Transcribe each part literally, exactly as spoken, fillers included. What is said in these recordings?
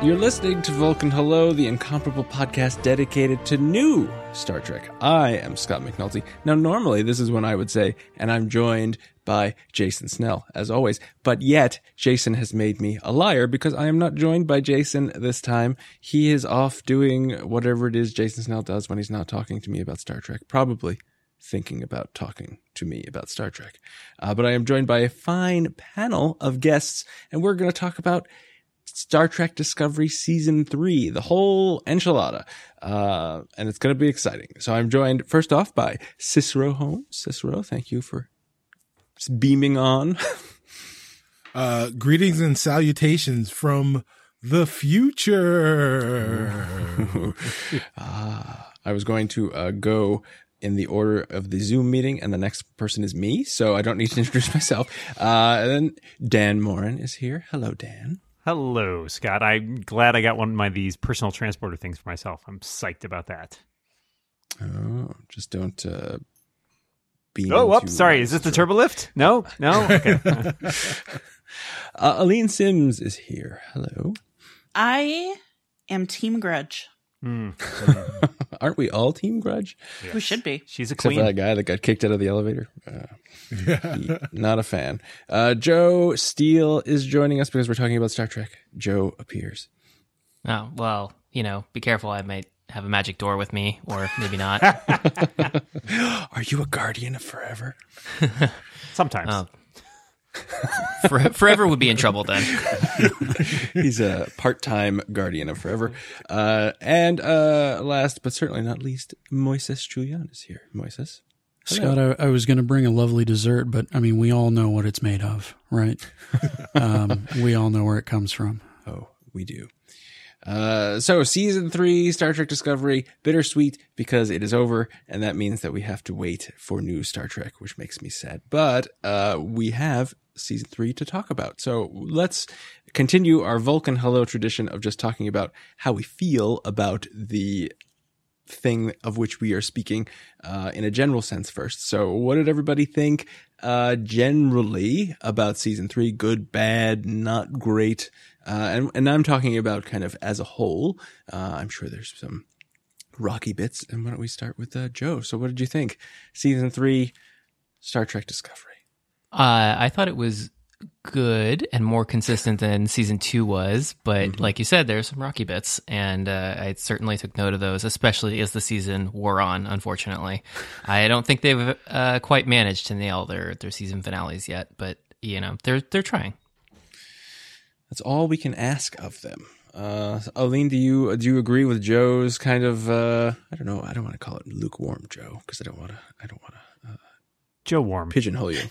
You're listening to Vulcan Hello, the incomparable podcast dedicated to new Star Trek. I am Scott McNulty. Now, normally this is when I would say, and I'm joined by Jason Snell, as always. But yet, Jason has made me a liar because I am not joined by Jason this time. He is off doing whatever it is Jason Snell does when he's not talking to me about Star Trek. Probably thinking about talking to me about Star Trek. Uh, but I am joined by a fine panel of guests, and we're going to talk about Star Trek Discovery Season three, the whole enchilada. Uh, and it's going to be exciting. So I'm joined first off by Cicero Holmes. Cicero, thank you for beaming on. uh, greetings and salutations from the future. uh, I was going to uh, go in the order of the Zoom meeting, and the next person is me, so I don't need to introduce myself. Uh, and then Dan Morin is here. Hello, Dan. Hello, Scott. I'm glad I got one of my these personal transporter things for myself. I'm psyched about that. Oh, just don't uh, beam. Oh, whoops, sorry. Is this the turbo lift? No, no. Okay. uh, Aline Sims is here. Hello. I am Team Grudge. Mm. Aren't we all Team Grudge? Yes. We should be. She's a Except queen. for that guy that got kicked out of the elevator. Uh, he, not a fan. Uh, Joe Steele is joining us because we're talking about Star Trek. Joe appears. Oh, well, you know, be careful. I might have a magic door with me, or maybe not. Are you a guardian of forever? Sometimes. Oh. For, forever would be in trouble then. He's a part-time guardian of forever. Uh, and uh, last but certainly not least, Moises Julian is here. Moises. Scott, I, I was going to bring a lovely dessert, but I mean, we all know what it's made of, right? um, we all know where it comes from. Oh, we do. Uh, so season three, Star Trek Discovery, bittersweet because it is over, and that means that we have to wait for new Star Trek, which makes me sad. But uh, we have season three to talk about. So let's continue our Vulcan Hello tradition of just talking about how we feel about the thing of which we are speaking uh, in a general sense first. So what did everybody think uh, generally about season three? Good, bad, not great? Uh, and, and I'm talking about kind of as a whole. Uh, I'm sure there's some rocky bits. And why don't we start with uh, Joe? So what did you think? Season three, Star Trek Discovery. Uh, I thought it was good and more consistent than season two was, but mm-hmm. like you said, there's some rocky bits, and uh, I certainly took note of those, especially as the season wore on, unfortunately. I don't think they've uh, quite managed to nail their, their season finales yet, but, you know, they're they're trying. That's all we can ask of them. Uh, Aline, do you do you agree with Joe's kind of, uh, I don't know, I don't want to call it lukewarm Joe, because I don't want to, I don't want to. Uh, Joe Warm. Pigeonhole you.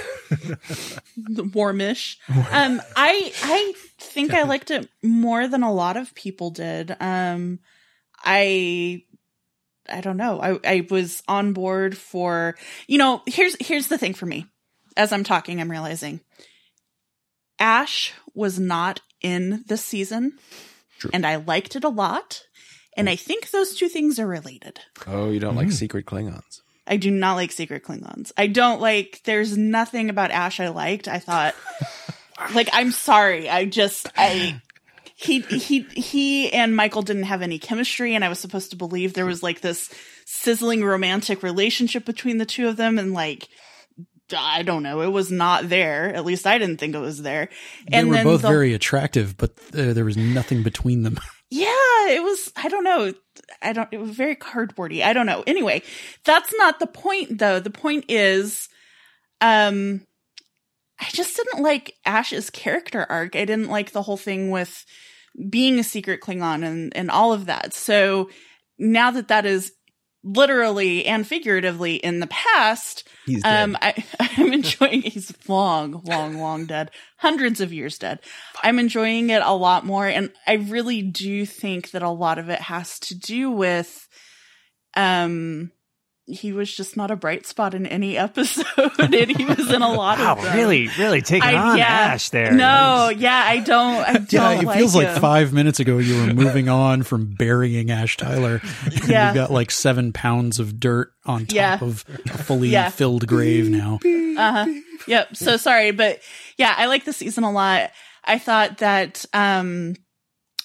Warmish. Um, I I think I liked it more than a lot of people did. Um, I I don't know. I I was on board for, you know, here's here's the thing for me. As I'm talking, I'm realizing Ash was not in this season, True. And I liked it a lot. And I think those two things are related. Oh, you don't mm-hmm. like secret Klingons? I do not like secret Klingons. I don't like, there's nothing about Ash I liked. I thought, like, I'm sorry. I just, I, he, he, he and Michael didn't have any chemistry, and I was supposed to believe there was like this sizzling romantic relationship between the two of them. And like, I don't know. It was not there. At least I didn't think it was there. They and were then both the, very attractive, but uh, there was nothing between them. Yeah, it was, I don't know. I don't, it was very cardboardy. I don't know. Anyway, that's not the point though. The point is, um, I just didn't like Ash's character arc. I didn't like the whole thing with being a secret Klingon and, and all of that. So now that that is literally and figuratively in the past, he's dead. um, I, I'm enjoying, he's long, long, long dead, hundreds of years dead. I'm enjoying it a lot more. And I really do think that a lot of it has to do with, um, he was just not a bright spot in any episode, and he was in a lot wow, of them. really, really taking I, on yeah, Ash there. No, yeah, I don't, I don't Yeah, it like feels him. like five minutes ago you were moving on from burying Ash Tyler. And Yeah. You've got like seven pounds of dirt on top Yeah. of a fully Yeah. filled grave now. Uh-huh. Yep. So sorry, but yeah, I like the season a lot. I thought that um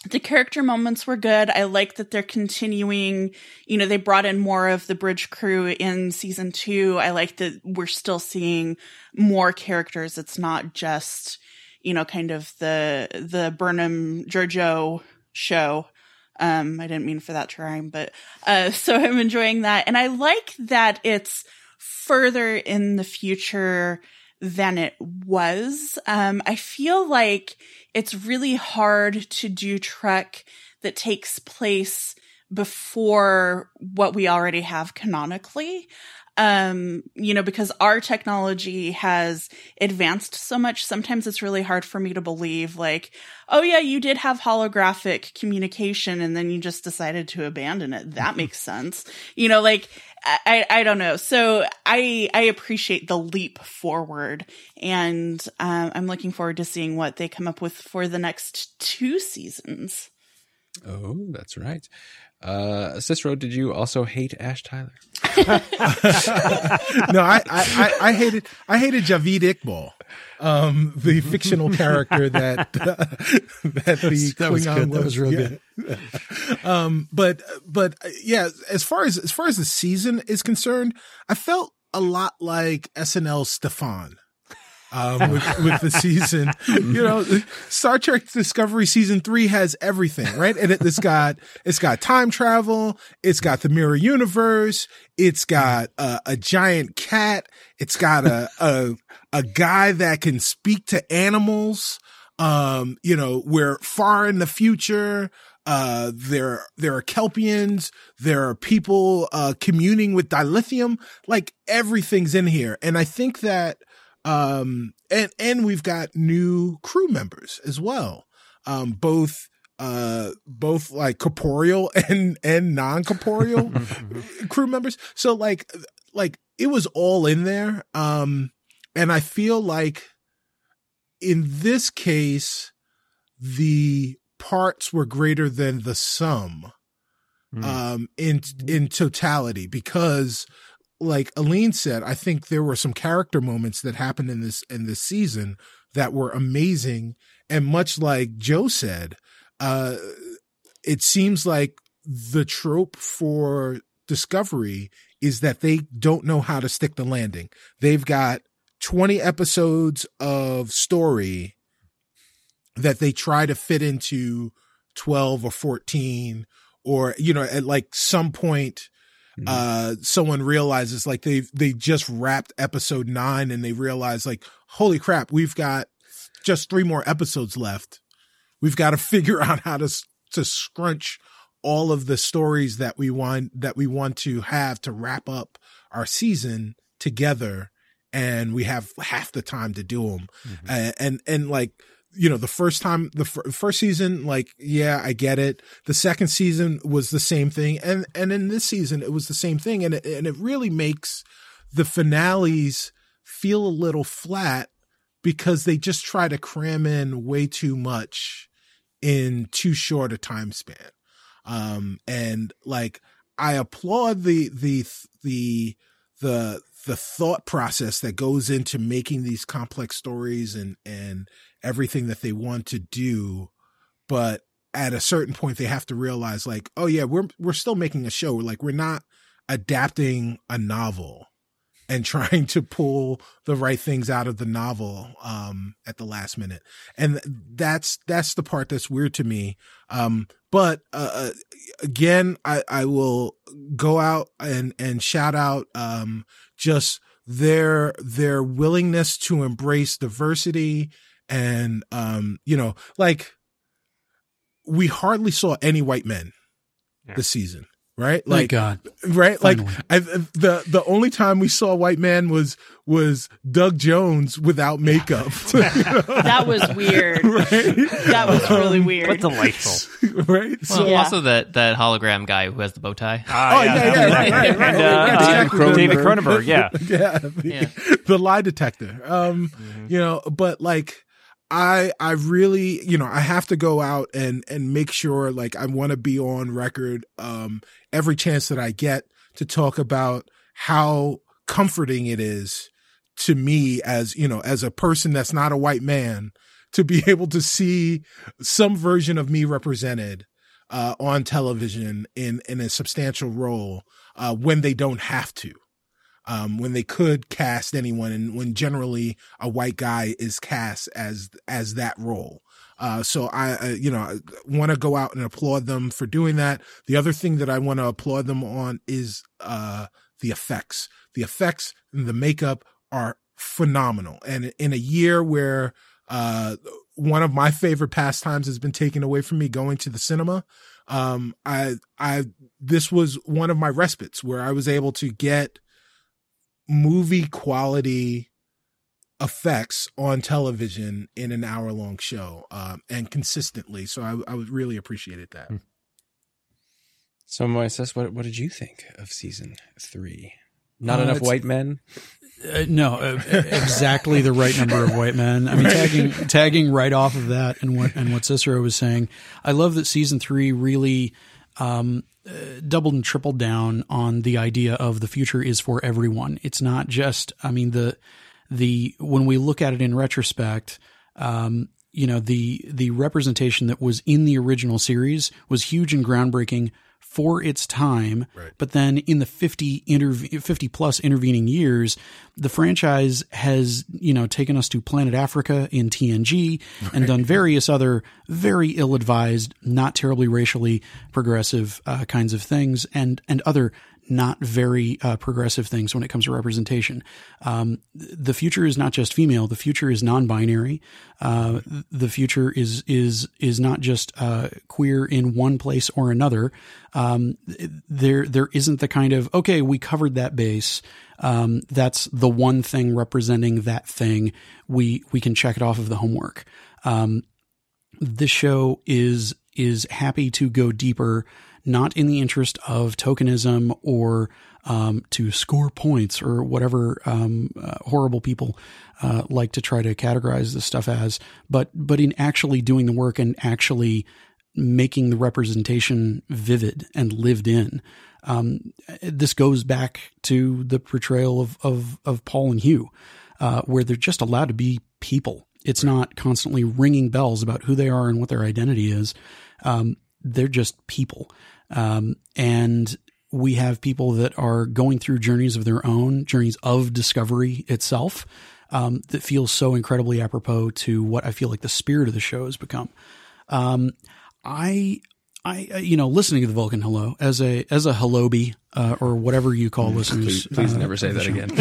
the character moments were good. I like that they're continuing, you know, they brought in more of the bridge crew in season two. I like that we're still seeing more characters. It's not just, you know, kind of the, the Burnham Georgiou show. Um, I didn't mean for that to rhyme, but, uh, so I'm enjoying that. And I like that it's further in the future than it was. Um, I feel like it's really hard to do Trek that takes place before what we already have canonically. Um, you know, because our technology has advanced so much, sometimes it's really hard for me to believe, like, oh yeah, you did have holographic communication and then you just decided to abandon it. That makes sense. You know, like, I, I don't know. So I, I appreciate the leap forward, and um, I'm looking forward to seeing what they come up with for the next two seasons. Oh, that's right. Uh, Cicero, did you also hate Ash Tyler? No, I, I, I, I hated, I hated Javid Iqbal, um, the fictional character that, uh, that the that was Klingon good. That was real yeah. good. um, but, but uh, yeah, as far as, as far as the season is concerned, I felt a lot like S N L's Stefan. Um, with, with the season, you know, Star Trek Discovery season three has everything, right? And it, it's got, it's got time travel. It's got the mirror universe. It's got uh, a giant cat. It's got a, a, a guy that can speak to animals. Um, you know, we're far in the future. Uh, there, there are Kelpians. There are people, uh, communing with dilithium. Like, everything's in here. And I think that, Um, and, and we've got new crew members as well. Um, both, uh, both like corporeal and, and non-corporeal crew members. So like, like it was all in there. Um, and I feel like in this case, the parts were greater than the sum, mm. um, in, in totality, because like Aline said, I think there were some character moments that happened in this, in this season that were amazing. And much like Joe said, uh, it seems like the trope for Discovery is that they don't know how to stick the landing. They've got twenty episodes of story that they try to fit into twelve or fourteen, or, you know, at like some point, Mm-hmm. Uh, someone realizes like they they just wrapped episode nine and they realize like, holy crap, we've got just three more episodes left. We've got to figure out how to to scrunch all of the stories that we want that we want to have to wrap up our season together, and we have half the time to do them. Mm-hmm. Uh, and and like, you know, the first time, the f- first season, like, yeah, I get it. The second season was the same thing. And, and in this season, it was the same thing. And it, and it really makes the finales feel a little flat because they just try to cram in way too much in too short a time span. Um, and like, I applaud the, the, the, the, the thought process that goes into making these complex stories and, and everything that they want to do. But at a certain point, they have to realize like, oh yeah, we're, we're still making a show. Like, we're not adapting a novel and trying to pull the right things out of the novel, um, at the last minute. And that's, that's the part that's weird to me. Um, but, uh, again, I, I will go out and, and shout out, um, just their, their willingness to embrace diversity. And, um, you know, like, we hardly saw any white men yeah. this season. Right? Like, Thank God. Right? Finally. Like, I, the, the only time we saw a white man was, was Doug Jones without makeup. You know? That was weird. Right? That was really weird. But delightful. Right? Well, So, yeah. Also that, that hologram guy who has the bow tie. Ah, oh, yeah, yeah, yeah, right, right, right. And, uh, Right, uh, exactly. David Cronenberg, yeah. yeah, the, Yeah. the lie detector. Um, Mm-hmm. you know, but like, I, I really, you know, I have to go out and, and make sure, like, I want to be on record, um, every chance that I get to talk about how comforting it is to me as, you know, as a person that's not a white man to be able to see some version of me represented uh, on television in, in a substantial role uh, when they don't have to. Um, when they could cast anyone, and when generally a white guy is cast as as that role. Uh, so I, uh, you know, want to go out and applaud them for doing that. The other thing that I want to applaud them on is uh, the effects. The effects and the makeup are phenomenal. And in a year where uh, one of my favorite pastimes has been taken away from me, going to the cinema, um, I, I, this was one of my respites where I was able to get movie quality effects on television in an hour long show, um, and consistently. So I, I would really appreciated that. So Moises, what what did you think of season three? Not Uh, enough it's- white men. Uh, no, uh, exactly the right number of white men. I mean, tagging tagging right off of that and what and what Cicero was saying. I love that season three really um, uh, doubled and tripled down on the idea of the future is for everyone. It's not just. I mean, the the when we look at it in retrospect, um, you know, the the representation that was in the original series was huge and groundbreaking for its time. Right. But then in the fifty, interve- fifty plus intervening years, the franchise has, you know, taken us to Planet Africa in T N G and done various other very ill-advised, not terribly racially progressive uh, kinds of things, and, and other not very uh, progressive things when it comes to representation. Um, the future is not just female. The future is non-binary. Uh, the future is, is, is not just uh, queer in one place or another. Um, there, there isn't the kind of, okay, we covered that base. Um, that's the one thing representing that thing. We, we can check it off of the homework. Um, this show is, is happy to go deeper, not in the interest of tokenism or um, to score points or whatever um, uh, horrible people uh, like to try to categorize this stuff as, but but in actually doing the work and actually making the representation vivid and lived in. Um, this goes back to the portrayal of of, of Paul and Hugh, uh, where they're just allowed to be people. It's not constantly ringing bells about who they are and what their identity is. Um, they're just people. Um, and we have people that are going through journeys of their own, journeys of discovery itself, um, that feels so incredibly apropos to what I feel like the spirit of the show has become. Um, I, I, you know, listening to the Vulcan Hello as a, as a Helloby, uh, or whatever you call listeners. Please, please uh, never say that again.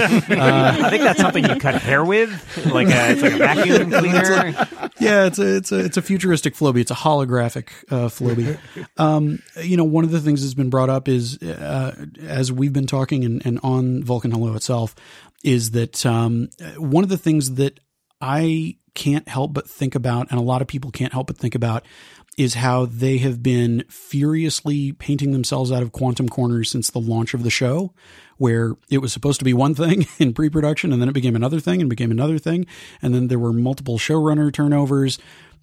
I think that's something you cut hair with, like a, it's like a vacuum cleaner. Yeah, it's a, it's a, it's a futuristic Floby. It's a holographic, uh, Floby. Um, you know, one of the things that's been brought up is, uh, as we've been talking and, and on Vulcan Hello itself, is that, um, one of the things that I can't help but think about, and a lot of people can't help but think about, is how they have been furiously painting themselves out of quantum corners since the launch of the show, where it was supposed to be one thing in pre-production and then it became another thing and became another thing. And then there were multiple showrunner turnovers.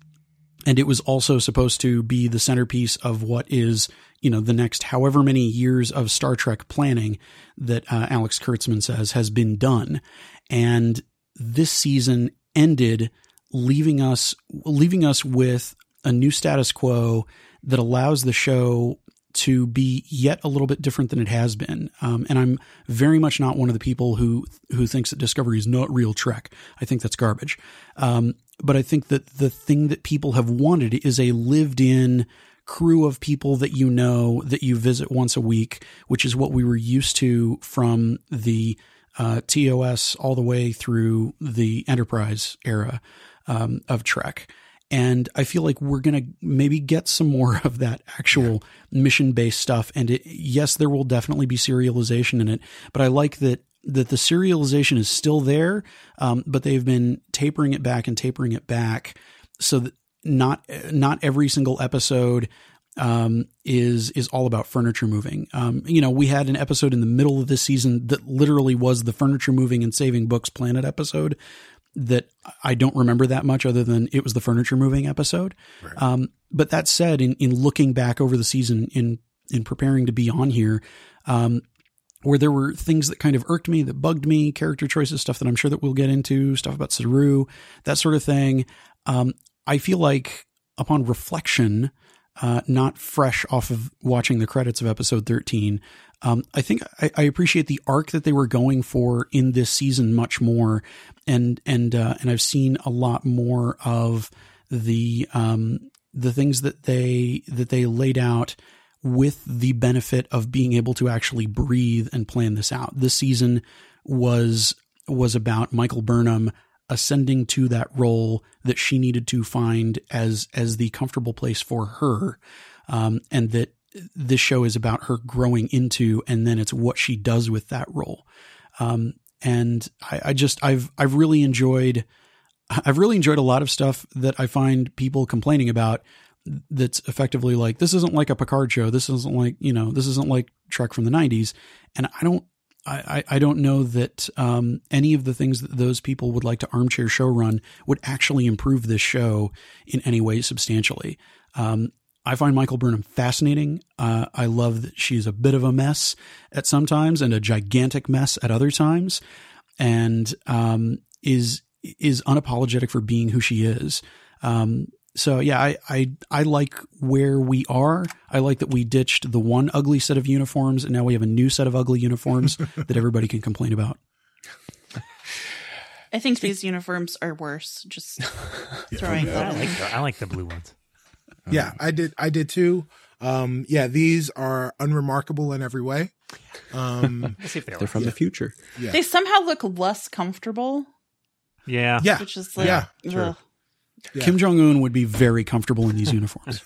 And it was also supposed to be the centerpiece of what is, you know, the next however many years of Star Trek planning that uh, Alex Kurtzman says has been done. And this season ended leaving us, leaving us with a new status quo that allows the show to be yet a little bit different than it has been. Um, and I'm very much not one of the people who, who thinks that Discovery is not real Trek. I think that's garbage. Um, but I think that the thing that people have wanted is a lived in crew of people that you know, that you visit once a week, which is what we were used to from the uh, T O S all the way through the Enterprise era um, of Trek. And I feel like we're going to maybe get some more of that actual yeah. mission-based stuff. And it, yes, there will definitely be serialization in it, but I like that that the serialization is still there, um, but they've been tapering it back and tapering it back so that not not every single episode um, is is all about furniture moving. Um, you know, we had an episode in the middle of this season that literally was the furniture moving and saving Books Planet episode, that I don't remember that much other than it was the furniture moving episode. Right. Um, but that said, in, in looking back over the season, in, in preparing to be on here, um, where there were things that kind of irked me, that bugged me, character choices, stuff that I'm sure that we'll get into, stuff about Saru, that sort of thing. Um, I feel like upon reflection, uh, not fresh off of watching the credits of episode thirteen, um, I think I, I appreciate the arc that they were going for in this season much more. And, and, uh, and I've seen a lot more of the, um, the things that they, that they laid out with the benefit of being able to actually breathe and plan this out. This season was, was about Michael Burnham ascending to that role that she needed to find as, as the comfortable place for her. Um, and that this show is about her growing into, and then it's what she does with that role. Um, and I, I just, I've, I've really enjoyed, I've really enjoyed a lot of stuff that I find people complaining about that's effectively like, this isn't like a Picard show. This isn't like, you know, this isn't like Trek from the nineties. And I don't, I, I don't know that um, any of the things that those people would like to armchair show run would actually improve this show in any way substantially. Um, I find Michael Burnham fascinating. Uh, I love that she's a bit of a mess at some times and a gigantic mess at other times, and um, is is unapologetic for being who she is. Um, So yeah, I, I, I like where we are. I like that we ditched the one ugly set of uniforms and now we have a new set of ugly uniforms that everybody can complain about. I think these uniforms are worse. Just throwing that I out. like the, I like the blue ones. Yeah, I did. I did too. Um, yeah, these are unremarkable in every way. Um, Let's see if they They're are. from the future. yeah, They somehow look less comfortable, Yeah. yeah, which is like, yeah, ugh. true. Yeah. Kim Jong-un would be very comfortable in these uniforms.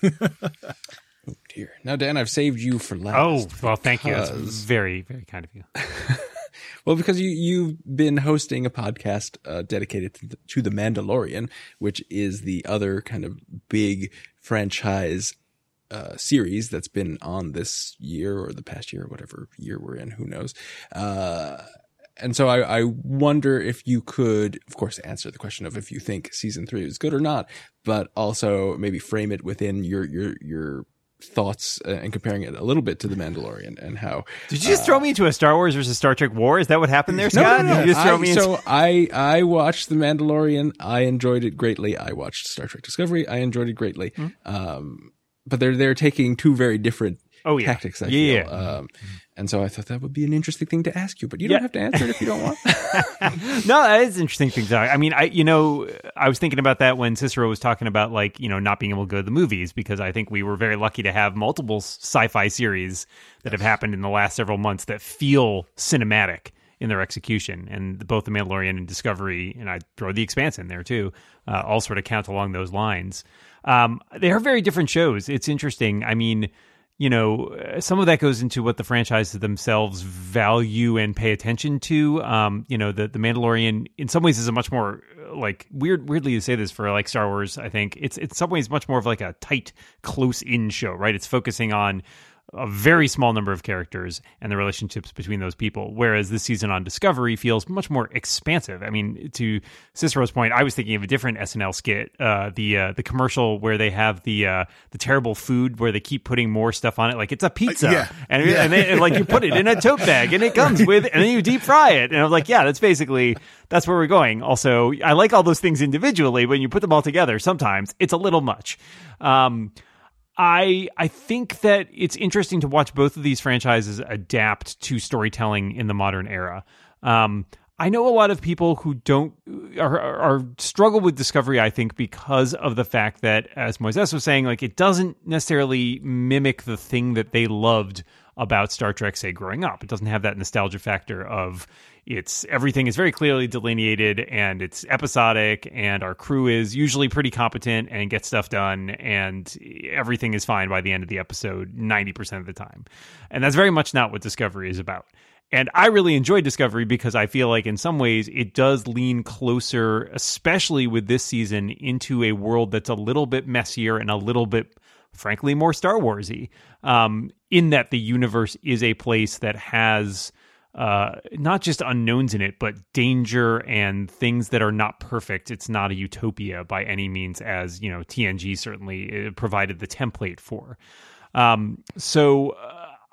Oh dear. Now, Dan, I've saved you for last. Oh, well, thank you. That's because- very, very kind of you. Well, because you, you've been hosting a podcast uh, dedicated to the, to the Mandalorian, which is the other kind of big franchise uh, series that's been on this year or the past year, or whatever year we're in, who knows. Uh, and so I, I wonder if you could, of course, answer the question of if you think season three is good or not, but also maybe frame it within your, your, your thoughts uh, and comparing it a little bit to the Mandalorian and how. Did you just throw me into a Star Wars versus Star Trek war? Is that what happened there, Scott? No, no, no. You just throw I, me into- so I, I watched The Mandalorian. I enjoyed it greatly. I watched Star Trek Discovery. I enjoyed it greatly. Hmm. Um, but they're, they're taking two very different Oh, yeah. tactics, I Yeah, feel. yeah. Um, and so I thought that would be an interesting thing to ask you, but you Yeah. don't have to answer it if you don't want. No, that is an interesting thing. To, I mean, I you know, I was thinking about that when Cicero was talking about like you know not being able to go to the movies because I think we were very lucky to have multiple sci-fi series that have happened in the last several months that feel cinematic in their execution, and both The Mandalorian and Discovery, and I throw The Expanse in there too, uh, all sort of count along those lines. Um, they are very different shows. It's interesting. I mean. You know, some of that goes into what the franchises themselves value and pay attention to. Um, you know, the the Mandalorian, in some ways, is a much more like weird. Weirdly to say this for like Star Wars, I think it's in some ways much more of like a tight, close-in show, right? It's focusing on a very small number of characters and the relationships between those people. Whereas this season on Discovery feels much more expansive. I mean, to Cicero's point, I was thinking of a different S N L skit, uh, the uh, the commercial where they have the uh, the terrible food where they keep putting more stuff on it, like it's a pizza, Uh, yeah. and, Yeah. and, they, and like you put it in a tote bag and it comes with, and then you deep fry it, and I was like, yeah, that's basically that's where we're going. Also, I like all those things individually, but when you put them all together, sometimes it's a little much. Um, I I think that it's interesting to watch both of these franchises adapt to storytelling in the modern era. Um, I know a lot of people who don't are, are, are struggle with Discovery, I think, because of the fact that, as Moises was saying, like it doesn't necessarily mimic the thing that they loved about Star Trek, say, growing up. It doesn't have that nostalgia factor of it's everything is very clearly delineated and it's episodic and our crew is usually pretty competent and gets stuff done and everything is fine by the end of the episode ninety percent of the time. And that's very much not what Discovery is about. And I really enjoyed Discovery because I feel like in some ways it does lean closer, especially with this season, into a world that's a little bit messier and a little bit, frankly, more Star Wars-y, um, in that the universe is a place that has uh, not just unknowns in it, but danger and things that are not perfect. It's not a utopia by any means, as you know, T N G certainly provided the template for. Um, so uh,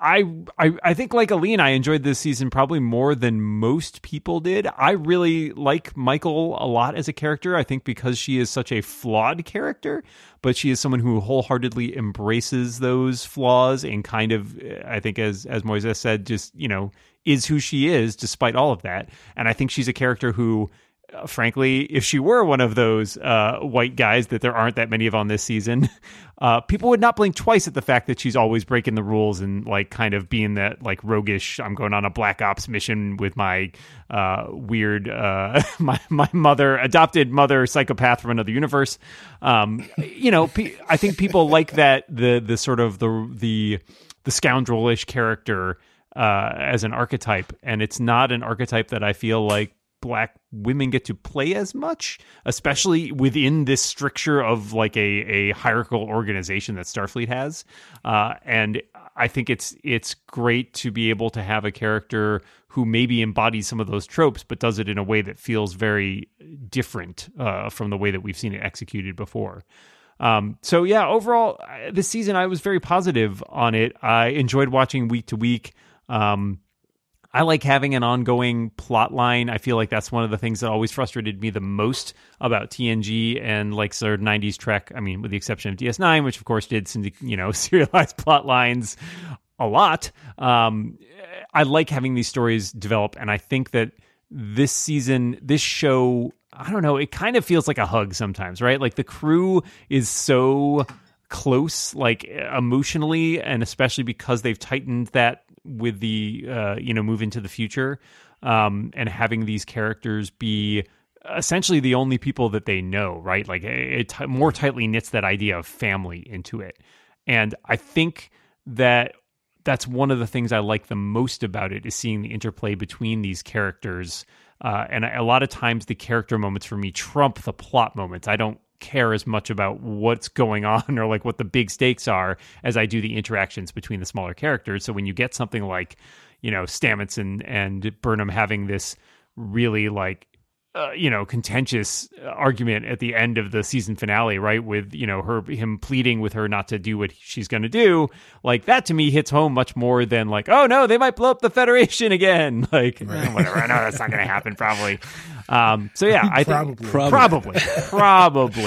I, I I think like Aline, I enjoyed this season probably more than most people did. I really like Michael a lot as a character. I think because she is such a flawed character, but she is someone who wholeheartedly embraces those flaws and kind of, I think as as Moises said, just, you know, is who she is despite all of that. And I think she's a character who, Uh, frankly, if she were one of those uh, white guys that there aren't that many of on this season, uh, people would not blink twice at the fact that she's always breaking the rules and like kind of being that like roguish, I'm going on a black ops mission with my uh, weird, uh, my my mother, adopted mother, psychopath from another universe. Um, you know, pe- I think people like that the the sort of the the the scoundrelish character uh, as an archetype, and it's not an archetype that I feel like Black women get to play as much, especially within this stricture of like a, a hierarchical organization that Starfleet has. Uh, and I think it's it's great to be able to have a character who maybe embodies some of those tropes, but does it in a way that feels very different uh, from the way that we've seen it executed before. Um, so yeah, overall, this season I was very positive on it. I enjoyed watching week to week. Um, I like having an ongoing plot line. I feel like that's one of the things that always frustrated me the most about T N G and like sort of nineties Trek. I mean, with the exception of D S nine, which of course did some, you know, serialized plot lines a lot. Um, I like having these stories develop. And I think that this season, this show, I don't know, it kind of feels like a hug sometimes, right? Like the crew is so close, like emotionally, and especially because they've tightened that with the uh you know move into the future, um and having these characters be essentially the only people that they know, right? Like it t- more tightly knits that idea of family into it. And I think that that's one of the things I like the most about it, is seeing the interplay between these characters, uh and a lot of times the character moments for me trump the plot moments. I don't care as much about what's going on or like what the big stakes are as I do the interactions between the smaller characters. So when you get something like, you know, Stamets and, and Burnham having this really like, uh, you know, contentious argument at the end of the season finale, right? With, you know, her, him pleading with her not to do what she's going to do. Like that to me hits home much more than like, oh no, they might blow up the Federation again. Like right. eh, whatever. I know that's not going to happen probably. Um, so yeah, I think probably, probably, probably.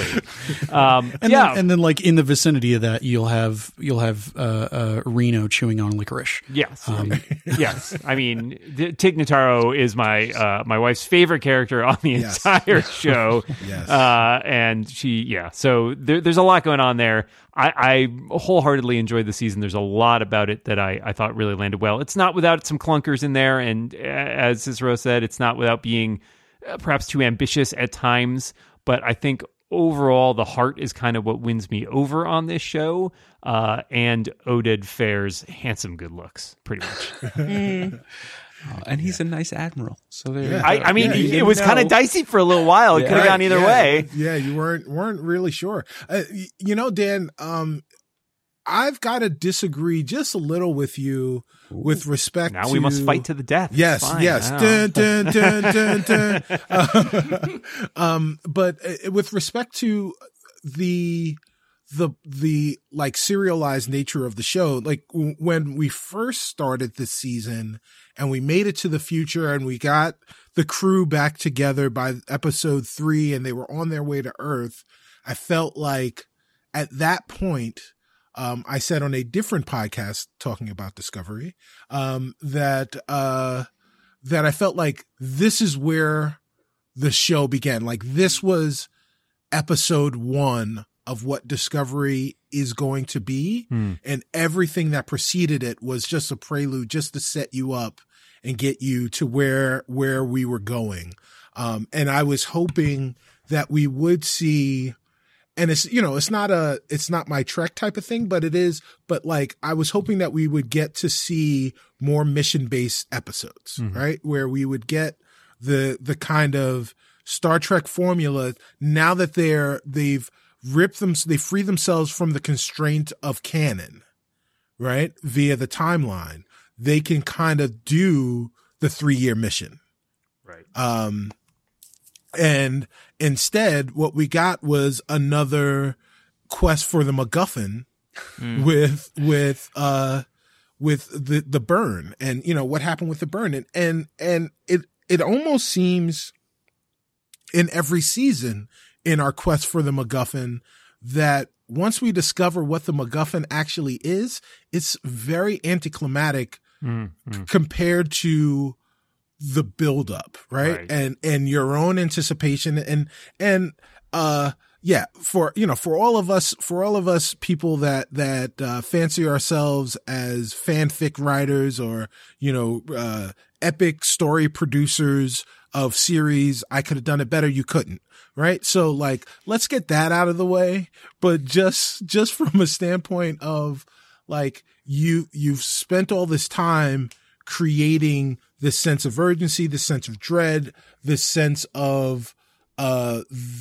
Um, and yeah. Then, and then like in the vicinity of that, you'll have, you'll have, uh, uh, Reno chewing on licorice. Yes. Um, yes. I mean, Tig Notaro is my, uh, my wife's favorite character on the yes. entire show. Yes. Uh, and she, yeah, so there, there's a lot going on there. I, I wholeheartedly enjoyed the season. There's a lot about it that I, I thought really landed well. It's not without some clunkers in there. And as Cicero said, it's not without being perhaps too ambitious at times, but I think overall the heart is kind of what wins me over on this show, uh, and Oded Fair's handsome good looks, pretty much. Mm. Oh, and he's yeah. a nice admiral. So there. Yeah. I, I mean, yeah, it was kind of dicey for a little while. It Yeah. could have Right, gone either yeah, way. Yeah, you weren't weren't really sure. Uh, y- you know, Dan, um, I've got to disagree just a little with you with respect Now to... we must fight to the death. It's Yes, fine. yes. Wow. Dun, dun, dun, dun, dun. Uh, um, but uh, with respect to the the the like serialized nature of the show, like w- when we first started this season and we made it to the future and we got the crew back together by episode three and they were on their way to Earth, I felt like at that point, Um, I said on a different podcast talking about Discovery, um, that, uh, that I felt like this is where the show began. Like this was episode one of what Discovery is going to be. Hmm. And everything that preceded it was just a prelude just to set you up and get you to where, where we were going. Um, and I was hoping that we would see, and it's, you know, it's not a, it's not my Trek type of thing, but it is, but like, I was hoping that we would get to see more mission based episodes, Mm-hmm. right? Where we would get the, the kind of Star Trek formula now that they're, they've ripped them, they free themselves from the constraint of canon, right? Via the timeline, they can kind of do the three year mission. Right. Um, and instead, what we got was another quest for the MacGuffin Mm. with, with, uh, with the, the burn and, you know, what happened with the burn. And, and, and it, it almost seems in every season in our quest for the MacGuffin that once we discover what the MacGuffin actually is, it's very anticlimactic mm-hmm. compared to the buildup, right? right? And, and your own anticipation and, and, uh, yeah, for, you know, for all of us, for all of us people that, that, uh, fancy ourselves as fanfic writers or, you know, uh, epic story producers of series, I could have done it better. You couldn't, right? So like, let's get that out of the way. But just, just from a standpoint of like, you, you've spent all this time creating this sense of urgency, this sense of dread, this sense of, uh,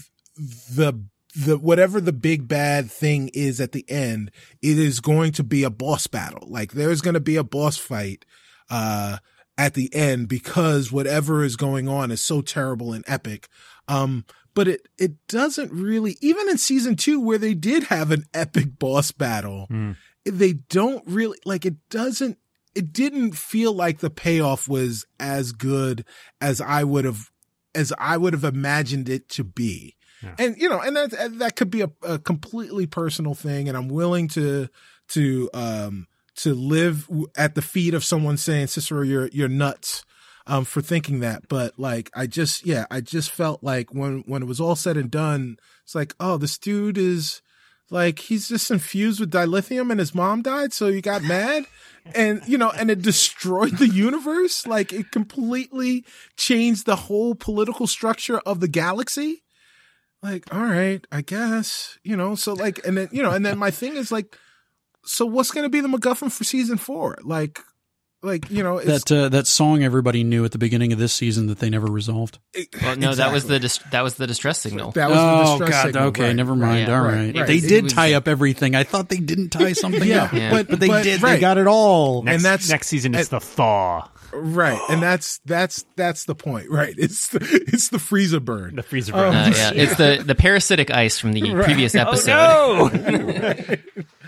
the, the, whatever the big bad thing is at the end, it is going to be a boss battle. Like there's going to be a boss fight, uh, at the end because whatever is going on is so terrible and epic. Um, but it, it doesn't really, even in season two where they did have an epic boss battle, mm. they don't really, like it doesn't, it didn't feel like the payoff was as good as I would have, as I would have imagined it to be. Yeah. And, you know, and that, that could be a, a completely personal thing. And I'm willing to, to, um, to live at the feet of someone saying, Cicero, you're, you're nuts, um, for thinking that. But like, I just, yeah, I just felt like when, when it was all said and done, it's like, oh, this dude is like, he's just infused with dilithium and his mom died. So you got mad and, you know, and it destroyed the universe. Like it completely changed the whole political structure of the galaxy. Like, all right, I guess, you know, so like, and then, you know, and then my thing is like, so what's going to be the MacGuffin for season four? Like, like, you know, that, uh, that song everybody knew at the beginning of this season that they never resolved. Well, no, exactly. that was the, dis- that was the distress signal. That was oh, the distress God, signal. Okay. Right. Never mind. Right. All right. right. right. They It did was, tie up everything. I thought they didn't tie something yeah, up, yeah. but, but they but, did. Right. They got it all. Next, and that's next season is the thaw. Right. And that's, that's, that's the point, right? It's the, it's the freezer burn. The freezer burn. Uh, yeah. It's the, the parasitic ice from the right. previous episode. Oh, no! right.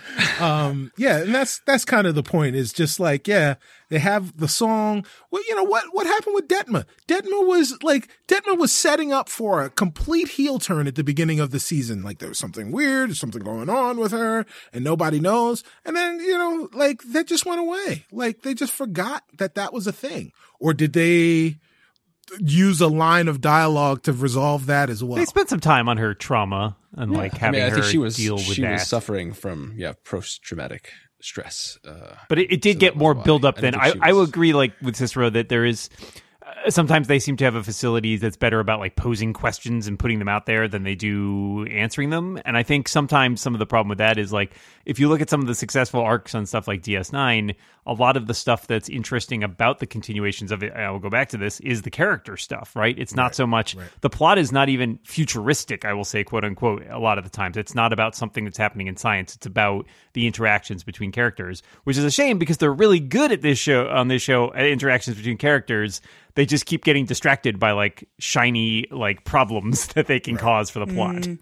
Um, yeah. And that's, that's kind of the point is just like, yeah, they have the song. Well, you know what, what happened with Detmer? Detmer was like, Detmer was setting up for a complete heel turn at the beginning of the season. Like there was something weird, there's something going on with her and nobody knows. And then, you know, like that just went away. Like they just forgot that that was a thing. Or did they use a line of dialogue to resolve that as well? They spent some time on her trauma and Yeah. like having I mean, I her think she was, deal with she that. was suffering from, yeah, post-traumatic stress. Uh, But it, it did so get that more was why. build up I than don't I, think she I was- would agree. Like with Cicero, that there is uh, sometimes they seem to have a facility that's better about like posing questions and putting them out there than they do answering them. And I think sometimes some of the problem with that is like if you look at some of the successful arcs on stuff like D S nine, a lot of the stuff that's interesting about the continuations of it, I will go back to this, is the character stuff, right? It's not Right, so much, right. the plot is not even futuristic, I will say, quote unquote, a lot of the times. It's not about something that's happening in science. It's about the interactions between characters, which is a shame because they're really good at this show, on this show, at interactions between characters. They just keep getting distracted by like shiny like problems that they can right. cause for the plot. Mm.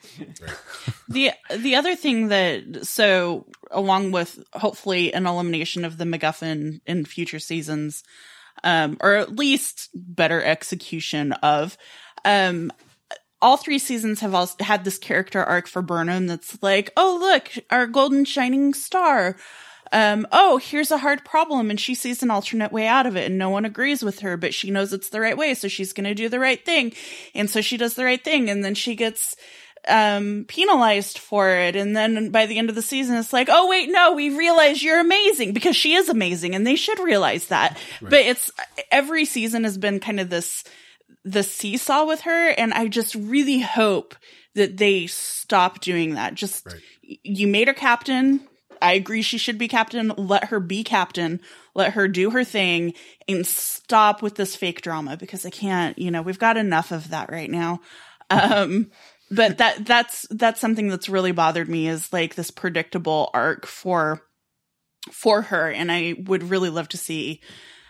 the the other thing that, so along with hopefully an elimination of the MacGuffin in future seasons, um, or at least better execution of, um, all three seasons have also had this character arc for Burnham that's like, oh look, our golden shining star. Um, oh, here's a hard problem, and she sees an alternate way out of it, and no one agrees with her, but she knows it's the right way, so she's going to do the right thing. And so she does the right thing, and then she gets um penalized for it. And then by the end of the season, it's like, oh, wait, no, we realize you're amazing, because she is amazing, and they should realize that. Right. But it's every season has been kind of this the seesaw with her, and I just really hope that they stop doing that. Just right. You made her captain. I agree she should be captain. Let her be captain. Let her do her thing and stop with this fake drama, because I can't, you know, we've got enough of that right now. Um, but that, that's, that's something that's really bothered me, is like this predictable arc for, for her. And I would really love to see,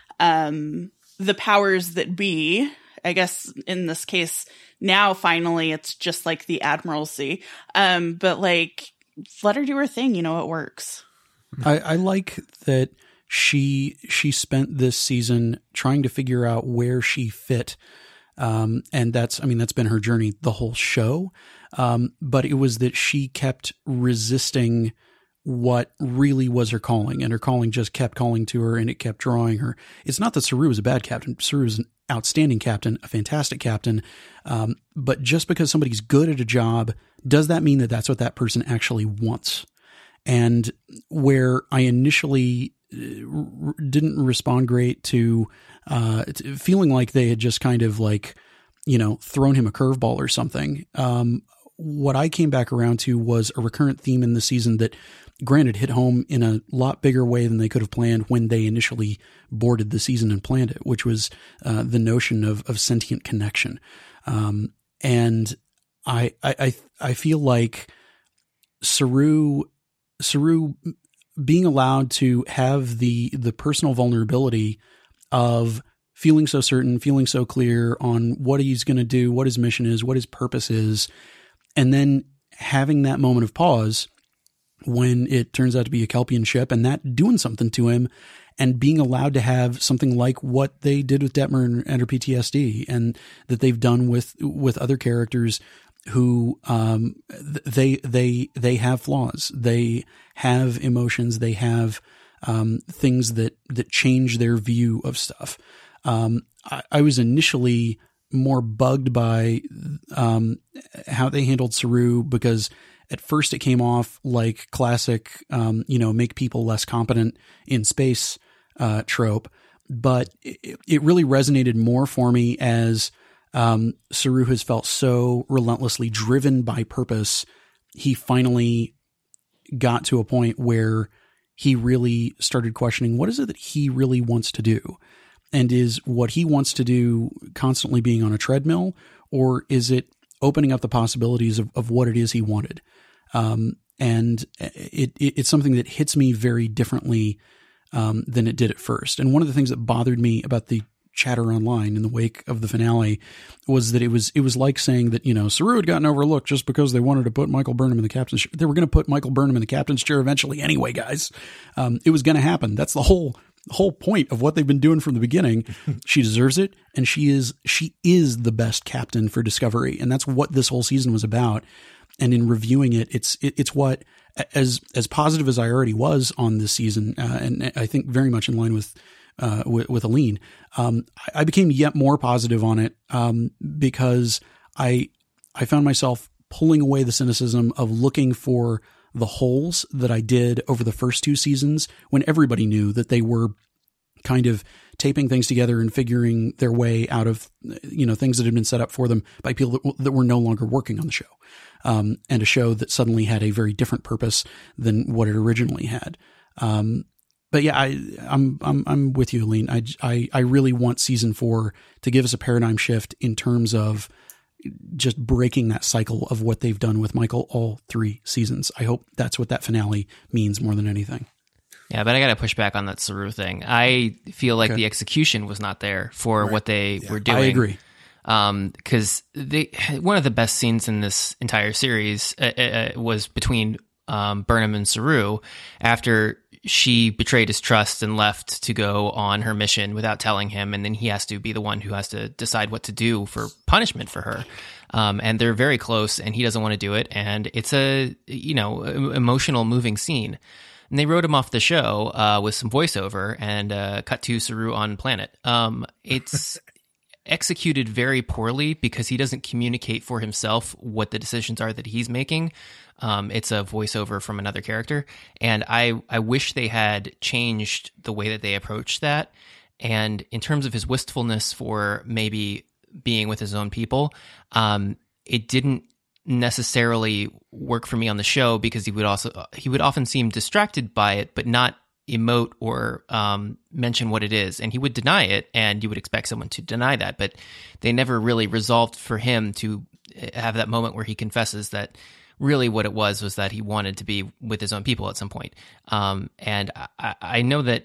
um, the powers that be, I guess in this case, now finally it's just like the Admiralty. Um, but like, let her do her thing. You know, it works. I, I like that she she spent this season trying to figure out where she fit. Um, and that's, I mean, that's been her journey the whole show. Um, but it was that she kept resisting what really was her calling, and her calling just kept calling to her, and it kept drawing her. It's not that Saru was a bad captain. Saru is an outstanding captain, a fantastic captain. Um, but just because somebody's good at a job, does that mean that that's what that person actually wants? And where I initially r- didn't respond great to, uh, to feeling like they had just kind of like, you know, thrown him a curveball or something. Um, what I came back around to was a recurrent theme in the season that, granted, hit home in a lot bigger way than they could have planned when they initially boarded the season and planned it, which was uh, the notion of, of sentient connection. Um, and I, I, I, I feel like Saru, Saru being allowed to have the, the personal vulnerability of feeling so certain, feeling so clear on what he's going to do, what his mission is, what his purpose is, and then having that moment of pause when it turns out to be a Kelpian ship and that doing something to him, and being allowed to have something like what they did with Detmer and Enter P T S D, and that they've done with, with other characters who, um, they, they, they have flaws. They have emotions. They have, um, things that, that change their view of stuff. Um, I, I was initially more bugged by, um, how they handled Saru, because at first it came off like classic, um, you know, make people less competent in space, uh, trope, but it, it really resonated more for me as, um, Saru has felt so relentlessly driven by purpose. He finally got to a point where he really started questioning, what is it that he really wants to do? And is what he wants to do constantly being on a treadmill, or is it opening up the possibilities of, of what it is he wanted? Um, and it, it, it's something that hits me very differently, um, than it did at first. And one of the things that bothered me about the chatter online in the wake of the finale was that it was, it was like saying that, you know, Saru had gotten overlooked just because they wanted to put Michael Burnham in the captain's chair. They were going to put Michael Burnham in the captain's chair eventually anyway, guys. Um, it was going to happen. That's the whole, whole point of what they've been doing from the beginning. She deserves it. And she is, she is the best captain for Discovery. And that's what this whole season was about. And in reviewing it, it's, it, it's what, as, as positive as I already was on this season, uh, and I think very much in line with, uh, with, with Aline, um, I, I became yet more positive on it, um, because I, I found myself pulling away the cynicism of looking for the holes that I did over the first two seasons, when everybody knew that they were kind of taping things together and figuring their way out of, you know, things that had been set up for them by people that, that were no longer working on the show. Um, and a show that suddenly had a very different purpose than what it originally had. Um, but yeah, I, I'm, I'm, I'm with you, Aline. I, I, I really want season four to give us a paradigm shift in terms of just breaking that cycle of what they've done with Michael all three seasons. I hope that's what that finale means more than anything. Yeah, but I got to push back on that Saru thing. I feel like Okay. the execution was not there for Right. what they Yeah. were doing. I agree. Um, because they one of the best scenes in this entire series uh, uh, was between um, Burnham and Saru after she betrayed his trust and left to go on her mission without telling him, and then he has to be the one who has to decide what to do for punishment for her. Um, and they're very close, and he doesn't want to do it, and it's a you know emotional, moving scene. And they wrote him off the show uh, with some voiceover and uh, cut to Saru on planet. Um, it's executed very poorly because he doesn't communicate for himself what the decisions are that he's making. Um, it's a voiceover from another character. And I, I wish they had changed the way that they approached that. And in terms of his wistfulness for maybe being with his own people, um, it didn't necessarily work for me on the show because he would also he would often seem distracted by it, but not emote or um, mention what it is, and he would deny it, and you would expect someone to deny that, but they never really resolved for him to have that moment where he confesses that really what it was was that he wanted to be with his own people at some point. Um, and I, I know that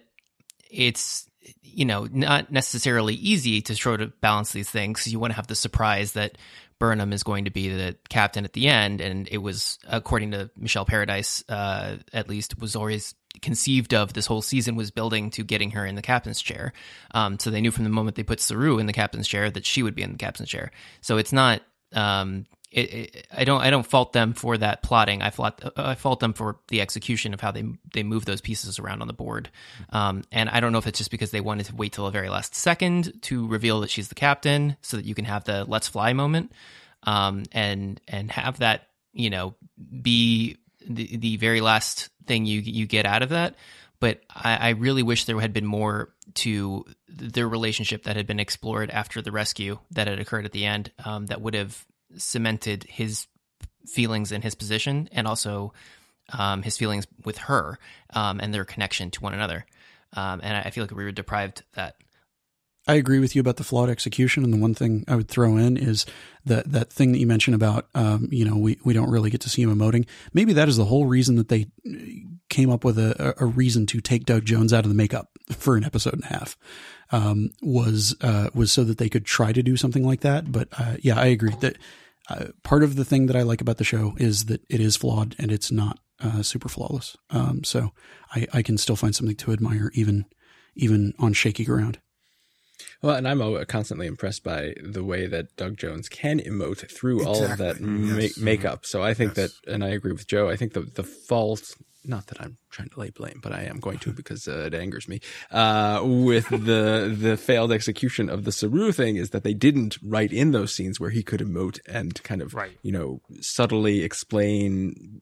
it's you know not necessarily easy to try to balance these things. You want to have the surprise that Burnham is going to be the captain at the end, and it was, according to Michelle Paradise, uh, at least, was always conceived of this whole season was building to getting her in the captain's chair. Um, so they knew from the moment they put Saru in the captain's chair that she would be in the captain's chair. So it's not. Um, it, it, I don't. I don't fault them for that plotting. I fault. I fault them for the execution of how they they move those pieces around on the board. Um, and I don't know if it's just because they wanted to wait till the very last second to reveal that she's the captain, so that you can have the "let's fly" moment, um, and and have that, you know, be the the very last thing you you get out of that. But I, I really wish there had been more to their relationship that had been explored after the rescue that had occurred at the end, um, that would have cemented his feelings and his position, and also um, his feelings with her, um, and their connection to one another. Um, and I feel like we were deprived that. I agree with you about the flawed execution. And the one thing I would throw in is that, that thing that you mentioned about, um, you know, we, we don't really get to see him emoting. Maybe that is the whole reason that they came up with a, a reason to take Doug Jones out of the makeup for an episode and a half, um, was, uh, was so that they could try to do something like that. But, uh, yeah, I agree that, uh, part of the thing that I like about the show is that it is flawed and it's not, uh, super flawless. Um, so I, I can still find something to admire even, even on shaky ground. Well, and I'm constantly impressed by the way that Doug Jones can emote through exactly. all of that ma- yes. makeup. So I think yes. that, and I agree with Joe, I think the the fault, not that I'm trying to lay blame, but I am going to because uh, it angers me, uh, with the the failed execution of the Saru thing is that they didn't write in those scenes where he could emote and kind of, right. you know, subtly explain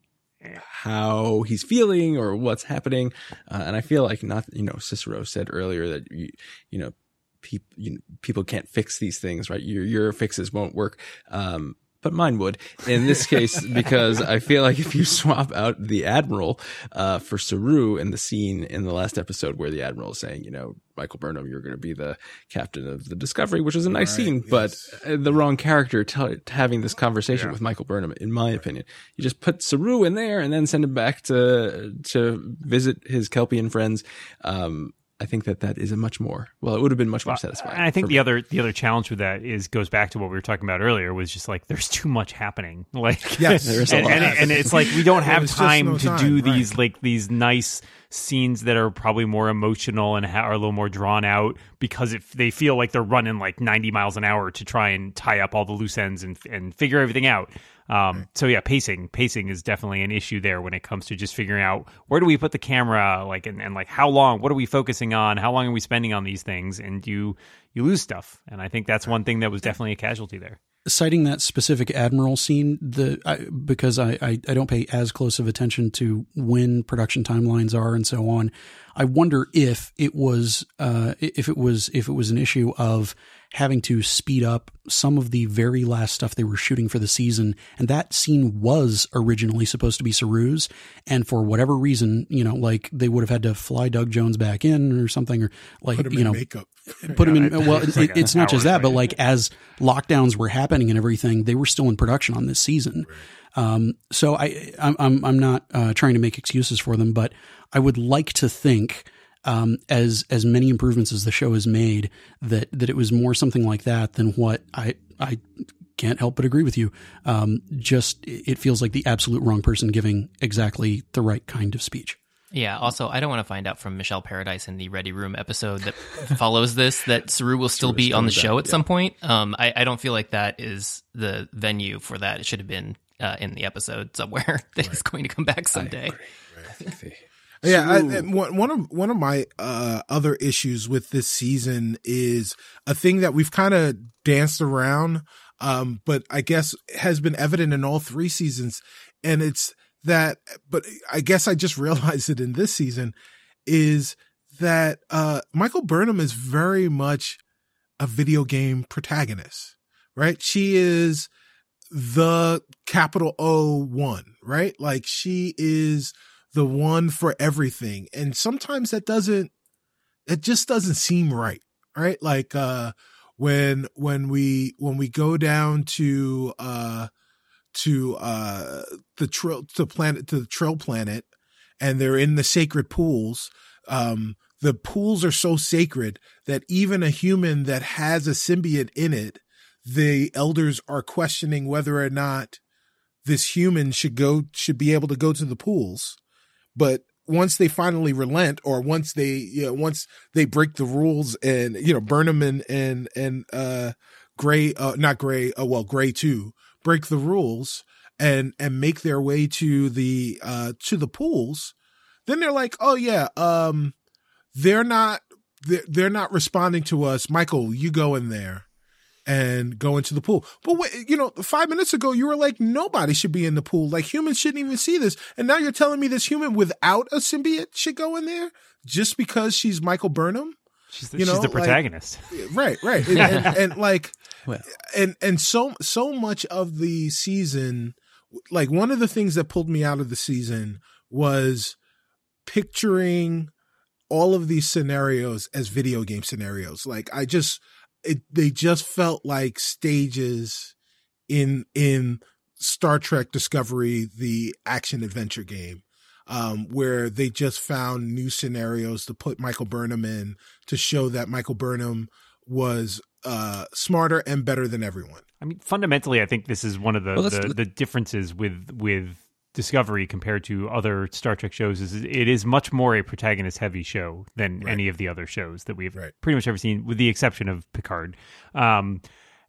how he's feeling or what's happening. Uh, and I feel like not, you know, Cicero said earlier that, you, you know, people, you know, people can't fix these things, right? Your, your fixes won't work. Um, but mine would in this case, because I feel like if you swap out the Admiral, uh, for Saru in the scene in the last episode where the Admiral is saying, you know, Michael Burnham, you're going to be the captain of the Discovery, which is a nice right, scene, yes. but the wrong character t- having this conversation yeah. with Michael Burnham, in my opinion. You just put Saru in there and then send him back to, to visit his Kelpian friends. Um, I think that that is a much more, well, it would have been much more satisfying. And I think the me. other, the other challenge with that is goes back to what we were talking about earlier, was just like, there's too much happening. Like, yes, there's a lot. And, and it's like, we don't have time no to time, do right. these, like these nice scenes that are probably more emotional and are a little more drawn out, because if they feel like they're running like ninety miles an hour to try and tie up all the loose ends and, and figure everything out. Um, right. So yeah, pacing, pacing is definitely an issue there when it comes to just figuring out where do we put the camera, like, and, and like how long, what are we focusing on? How long are we spending on these things? And you, you lose stuff. And I think that's one thing that was definitely a casualty there. Citing that specific Admiral scene, the I, because I, I, I don't pay as close of attention to when production timelines are and so on, I wonder if it was uh, if it was if it was an issue of having to speed up some of the very last stuff they were shooting for the season, and that scene was originally supposed to be Saru's, and for whatever reason, you know, like they would have had to fly Doug Jones back in or something, or like put him you in know, makeup. put him in. Well, it's, like it's not just that, but like as lockdowns were happening and everything, they were still in production on this season. Right. Um, so I, I'm, I'm, I'm not uh, trying to make excuses for them, but I would like to think, um, as, as many improvements as the show has made, that, that it was more something like that than what I, I can't help but agree with you. Um, just, it feels like the absolute wrong person giving exactly the right kind of speech. Yeah. Also, I don't want to find out from Michelle Paradise in the Ready Room episode that follows this that Saru will still be on the show at yeah. some point. Um, I, I don't feel like that is the venue for that. It should have been uh, in the episode somewhere that right. is going to come back someday. I agree. Yeah, I, one of one of my uh, other issues with this season is a thing that we've kind of danced around, um, but I guess has been evident in all three seasons, and it's that. But I guess I just realized it in this season is that uh, Michael Burnham is very much a video game protagonist, right? She is the capital O one, right? Like she is the one for everything. And sometimes that doesn't, it just doesn't seem right. Right. Like, uh, when, when we, when we go down to, uh, to, uh, the trail, to planet, to the Trill planet, and they're in the sacred pools, um, the pools are so sacred that even a human that has a symbiote in it the elders are questioning whether or not this human should go, should be able to go to the pools. But once they finally relent, or once they, you know, once they break the rules and, you know, Burnham and, and, and, uh, Gray, uh, not Gray, uh, well, Gray too, break the rules and, and make their way to the, uh, to the pools, then they're like, oh yeah, um, they're not, they're, they're not responding to us. Michael, you go in there and go into the pool. But wait, you know, five minutes ago, you were like, nobody should be in the pool. Like, humans shouldn't even see this. And now you're telling me this human without a symbiote should go in there just because she's Michael Burnham? She's the, you know, she's the like, protagonist. right, right. And, and, and like, Well. and, and so, so much of the season, like one of the things that pulled me out of the season was picturing all of these scenarios as video game scenarios. Like, I just, It, they just felt like stages in in Star Trek Discovery, the action adventure game, um, where they just found new scenarios to put Michael Burnham in to show that Michael Burnham was uh, smarter and better than everyone. I mean, fundamentally, I think this is one of the, Well, the, the differences with with Discovery compared to other Star Trek shows is it is much more a protagonist-heavy show than Right. any of the other shows that we've Right. pretty much ever seen, with the exception of Picard. Um,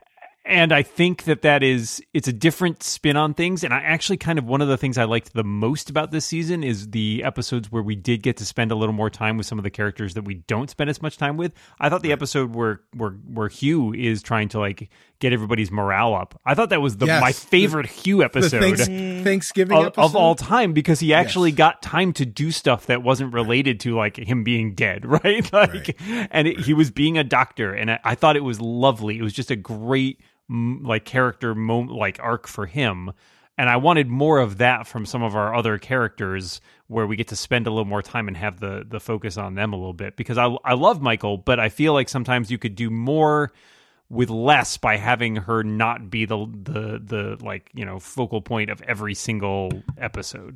and I think that that is, it's a different spin on things. And I actually kind of, one of the things I liked the most about this season is the episodes where we did get to spend a little more time with some of the characters that we don't spend as much time with. I thought the episode where, where, where Hugh is trying to like get everybody's morale up. I thought that was the, Yes. my favorite Hugh The episode. thanks, Thanksgiving Of, episode of all time, because he actually Yes. got time to do stuff that wasn't related to like him being dead, right? Like, and it, he was being a doctor, and I, I thought it was lovely. It was just a great m- like character moment, like arc for him. And I wanted more of that from some of our other characters, where we get to spend a little more time and have the the focus on them a little bit. Because I I love Michael, but I feel like sometimes you could do more with less by having her not be the the the like, you know, focal point of every single episode.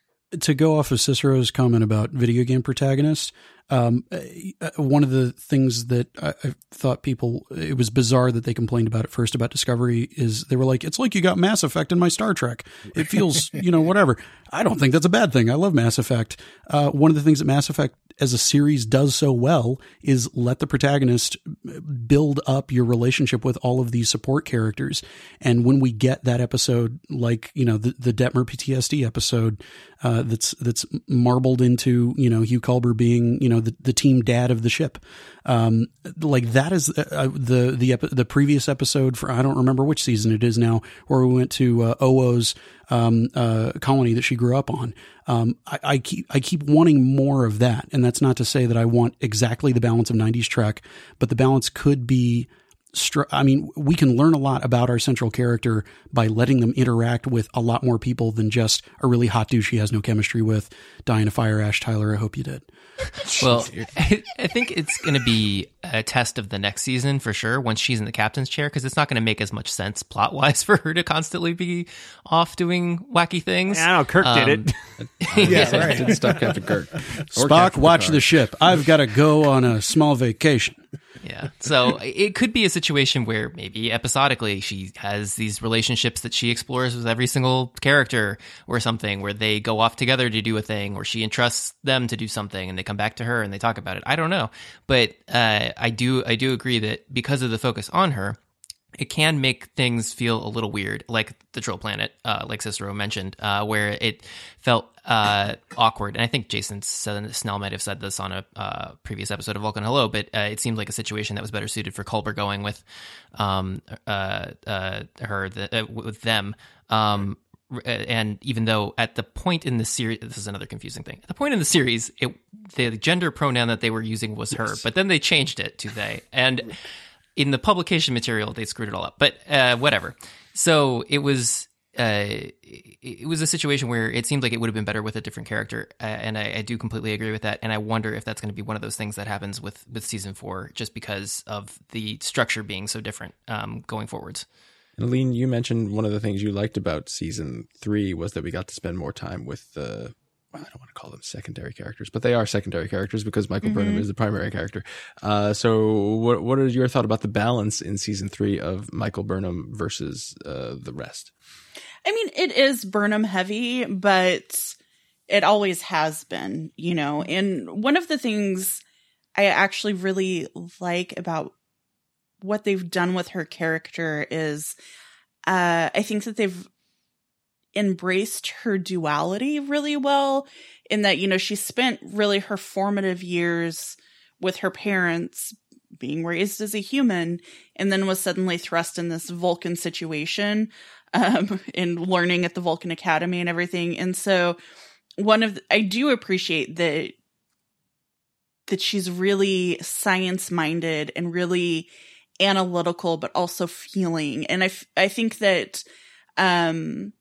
To go off of Cicero's comment about video game protagonists, um, uh, one of the things that I, I thought people, it was bizarre that they complained about at first about Discovery, is they were like, it's like you got Mass Effect in my Star Trek. It feels, you know, whatever. I don't think that's a bad thing. I love Mass Effect. Uh, one of the things that Mass Effect as a series does so well is let the protagonist build up your relationship with all of these support characters. And when we get that episode, like, you know, the, the Detmer P T S D episode, uh, that's, that's marbled into, you know, Hugh Culber being, you know, the, the team dad of the ship. Um, like that is uh, the, the, epi- the previous episode for, I don't remember which season it is now, where we went to, uh, Owo's, um, uh, colony that she grew up on. Um, I, I keep, I keep wanting more of that. And that's not to say that I want exactly the balance of nineties Trek, but the balance could be, str- I mean, we can learn a lot about our central character by letting them interact with a lot more people than just a really hot dude she has no chemistry with. Die in a fire, Ash Tyler. I hope you did. Well, I, I think it's going to be a test of the next season for sure once she's in the captain's chair, because it's not going to make as much sense plot wise for her to constantly be off doing wacky things. I don't know, Kirk Um, did it. Yeah, right. Didn't stop Captain Kirk. Or Spock, Captain watch Picard. the ship. I've got to go on a small vacation. Yeah. So it could be a situation where maybe episodically she has these relationships that she explores with every single character or something, where they go off together to do a thing, or she entrusts them to do something and they come back to her and they talk about it. I don't know. But uh, I do I do agree that because of the focus on her, it can make things feel a little weird, like the Troll Planet, uh, like Cicero mentioned, uh, where it felt uh, awkward. And I think Jason Snell might have said this on a uh, previous episode of Vulcan Hello, but uh, it seemed like a situation that was better suited for Culber going with um, uh, uh, her, the, uh, with them. Um, and even though at the point in the series, this is another confusing thing. At the point in the series, it, the gender pronoun that they were using was her, but then they changed it to they. And in the publication material, they screwed it all up, but uh, whatever. So it was uh, it was a situation where it seemed like it would have been better with a different character, uh, and I, I do completely agree with that. And I wonder if that's going to be one of those things that happens with, with season four, just because of the structure being so different um, going forwards. And Aline, you mentioned one of the things you liked about season three was that we got to spend more time with the I don't want to call them secondary characters, but they are secondary characters because Michael mm-hmm. Burnham is the primary character. Uh, so what what is your thought about the balance in season three of Michael Burnham versus uh, the rest? I mean, it is Burnham heavy, but it always has been, you know. And one of the things I actually really like about what they've done with her character is uh, I think that they've embraced her duality really well, in that, you know, she spent really her formative years with her parents being raised as a human, and then was suddenly thrust in this Vulcan situation, um, and learning at the Vulcan Academy and everything. And so one of the, I do appreciate that, that she's really science minded and really analytical, but also feeling. And I, f- I think that, um,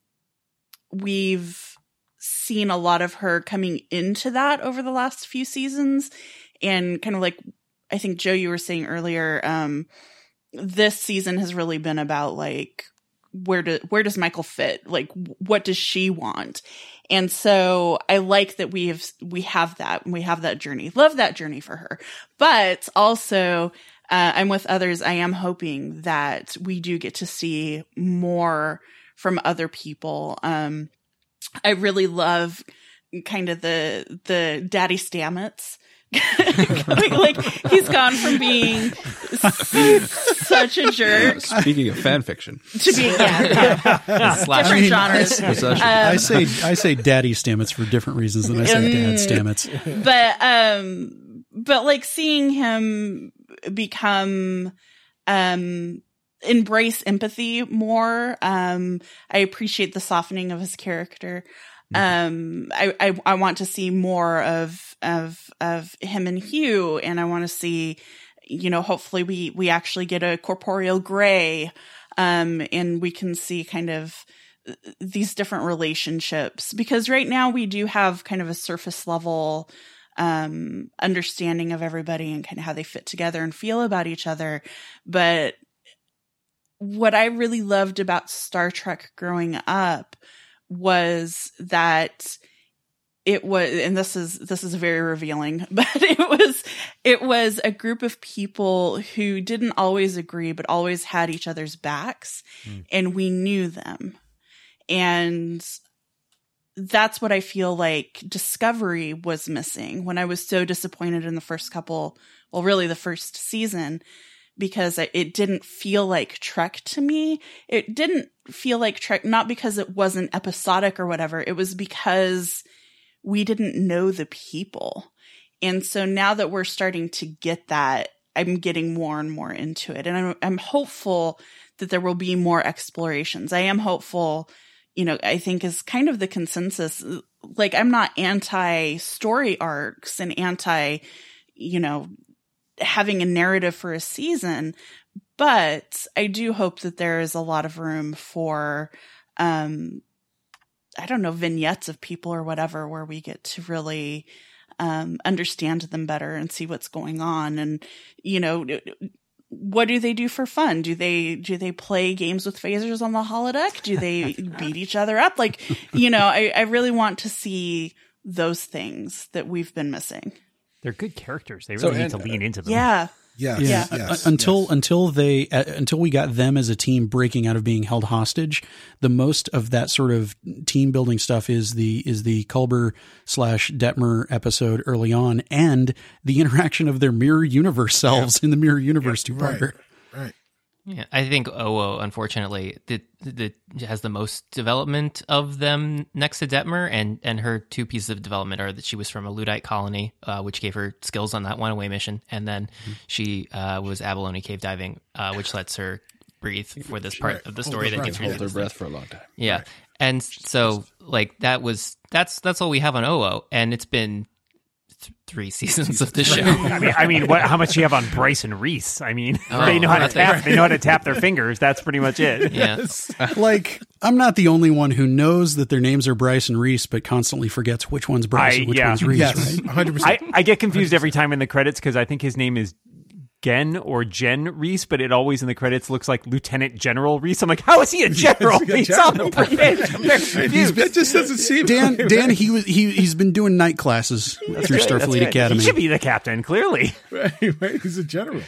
we've seen a lot of her coming into that over the last few seasons, and kind of like, I think Joe, you were saying earlier, um, this season has really been about like, where do, where does Michael fit? Like, what does she want? And so I like that we have, we have that, we have that journey, love that journey for her. But also, uh, I'm with others. I am hoping that we do get to see more from other people. Um, I really love kind of the, the Daddy Stamets. Like, he's gone from being such a jerk. Speaking of fan fiction, to being yeah, yeah. different I mean, genres. I, um, I say I say Daddy Stamets for different reasons than I say um, Dad Stamets. But um, but like seeing him become um. embrace empathy more. Um, I appreciate the softening of his character. Um, I, I, I want to see more of, of, of him and Hugh, and I want to see, you know, hopefully we, we actually get a corporeal gray, um, and we can see kind of these different relationships, because right now we do have kind of a surface level, um, understanding of everybody and kind of how they fit together and feel about each other. But what I really loved about Star Trek growing up was that it was, and this is, this is very revealing, but it was, it was a group of people who didn't always agree, but always had each other's backs, mm. and we knew them. And that's what I feel like Discovery was missing when I was so disappointed in the first couple, well, really the first season, because it didn't feel like Trek to me. It didn't feel like Trek, not because it wasn't episodic or whatever. It was because we didn't know the people. And so now that we're starting to get that, I'm getting more and more into it. And I'm, I'm hopeful that there will be more explorations. I am hopeful, you know, I think is kind of the consensus. Like, I'm not anti story arcs and anti, you know, having a narrative for a season, but I do hope that there is a lot of room for, um, I don't know, vignettes of people or whatever, where we get to really, um, understand them better and see what's going on. And, you know, what do they do for fun? Do they, do they play games with phasers on the holodeck? Do they beat each other up? Like, you know, I, I really want to see those things that we've been missing. They're good characters. They really So, need and, to lean into them. Yeah. Yes, Yeah. yes, Uh, until yes. until they uh, until we got them as a team breaking out of being held hostage, the most of that sort of team building stuff is the is the Culber slash Detmer episode early on, and the interaction of their mirror universe selves in the mirror universe two parter. Right, right. Yeah, I think O O, unfortunately, the, the, has the most development of them next to Detmer, and, and her two pieces of development are that she was from a Luddite colony, uh, which gave her skills on that one-away mission, and then mm-hmm. she uh, was abalone cave diving, uh, which lets her breathe for this part Right. of the Hold story her that gives breath, her hold their breath for a long time. Yeah, Right. and so like that was that's that's all we have on O O, and it's been th- three seasons of the show. I mean, I mean, what? How much do you have on Bryce and Reese? I mean, Oh, they know how to nothing. tap. They know how to tap their fingers. That's pretty much it. Yeah, Like, I'm not the only one who knows that their names are Bryce and Reese, but constantly forgets which one's Bryce I- and which yeah. one's Reese, Yes, right? one hundred percent. I, I get confused every time in the credits because I think his name is Gen or Jen Reese, but it always in the credits looks like Lieutenant General Reese. I'm like, how is he a general? He a He's general? on the bridge. I'm very confused. That just doesn't seem Dan, right, Dan, right? he was he he's been doing night classes through That's Starfleet good. Academy. He should be the captain, clearly. Right, right. He's a general.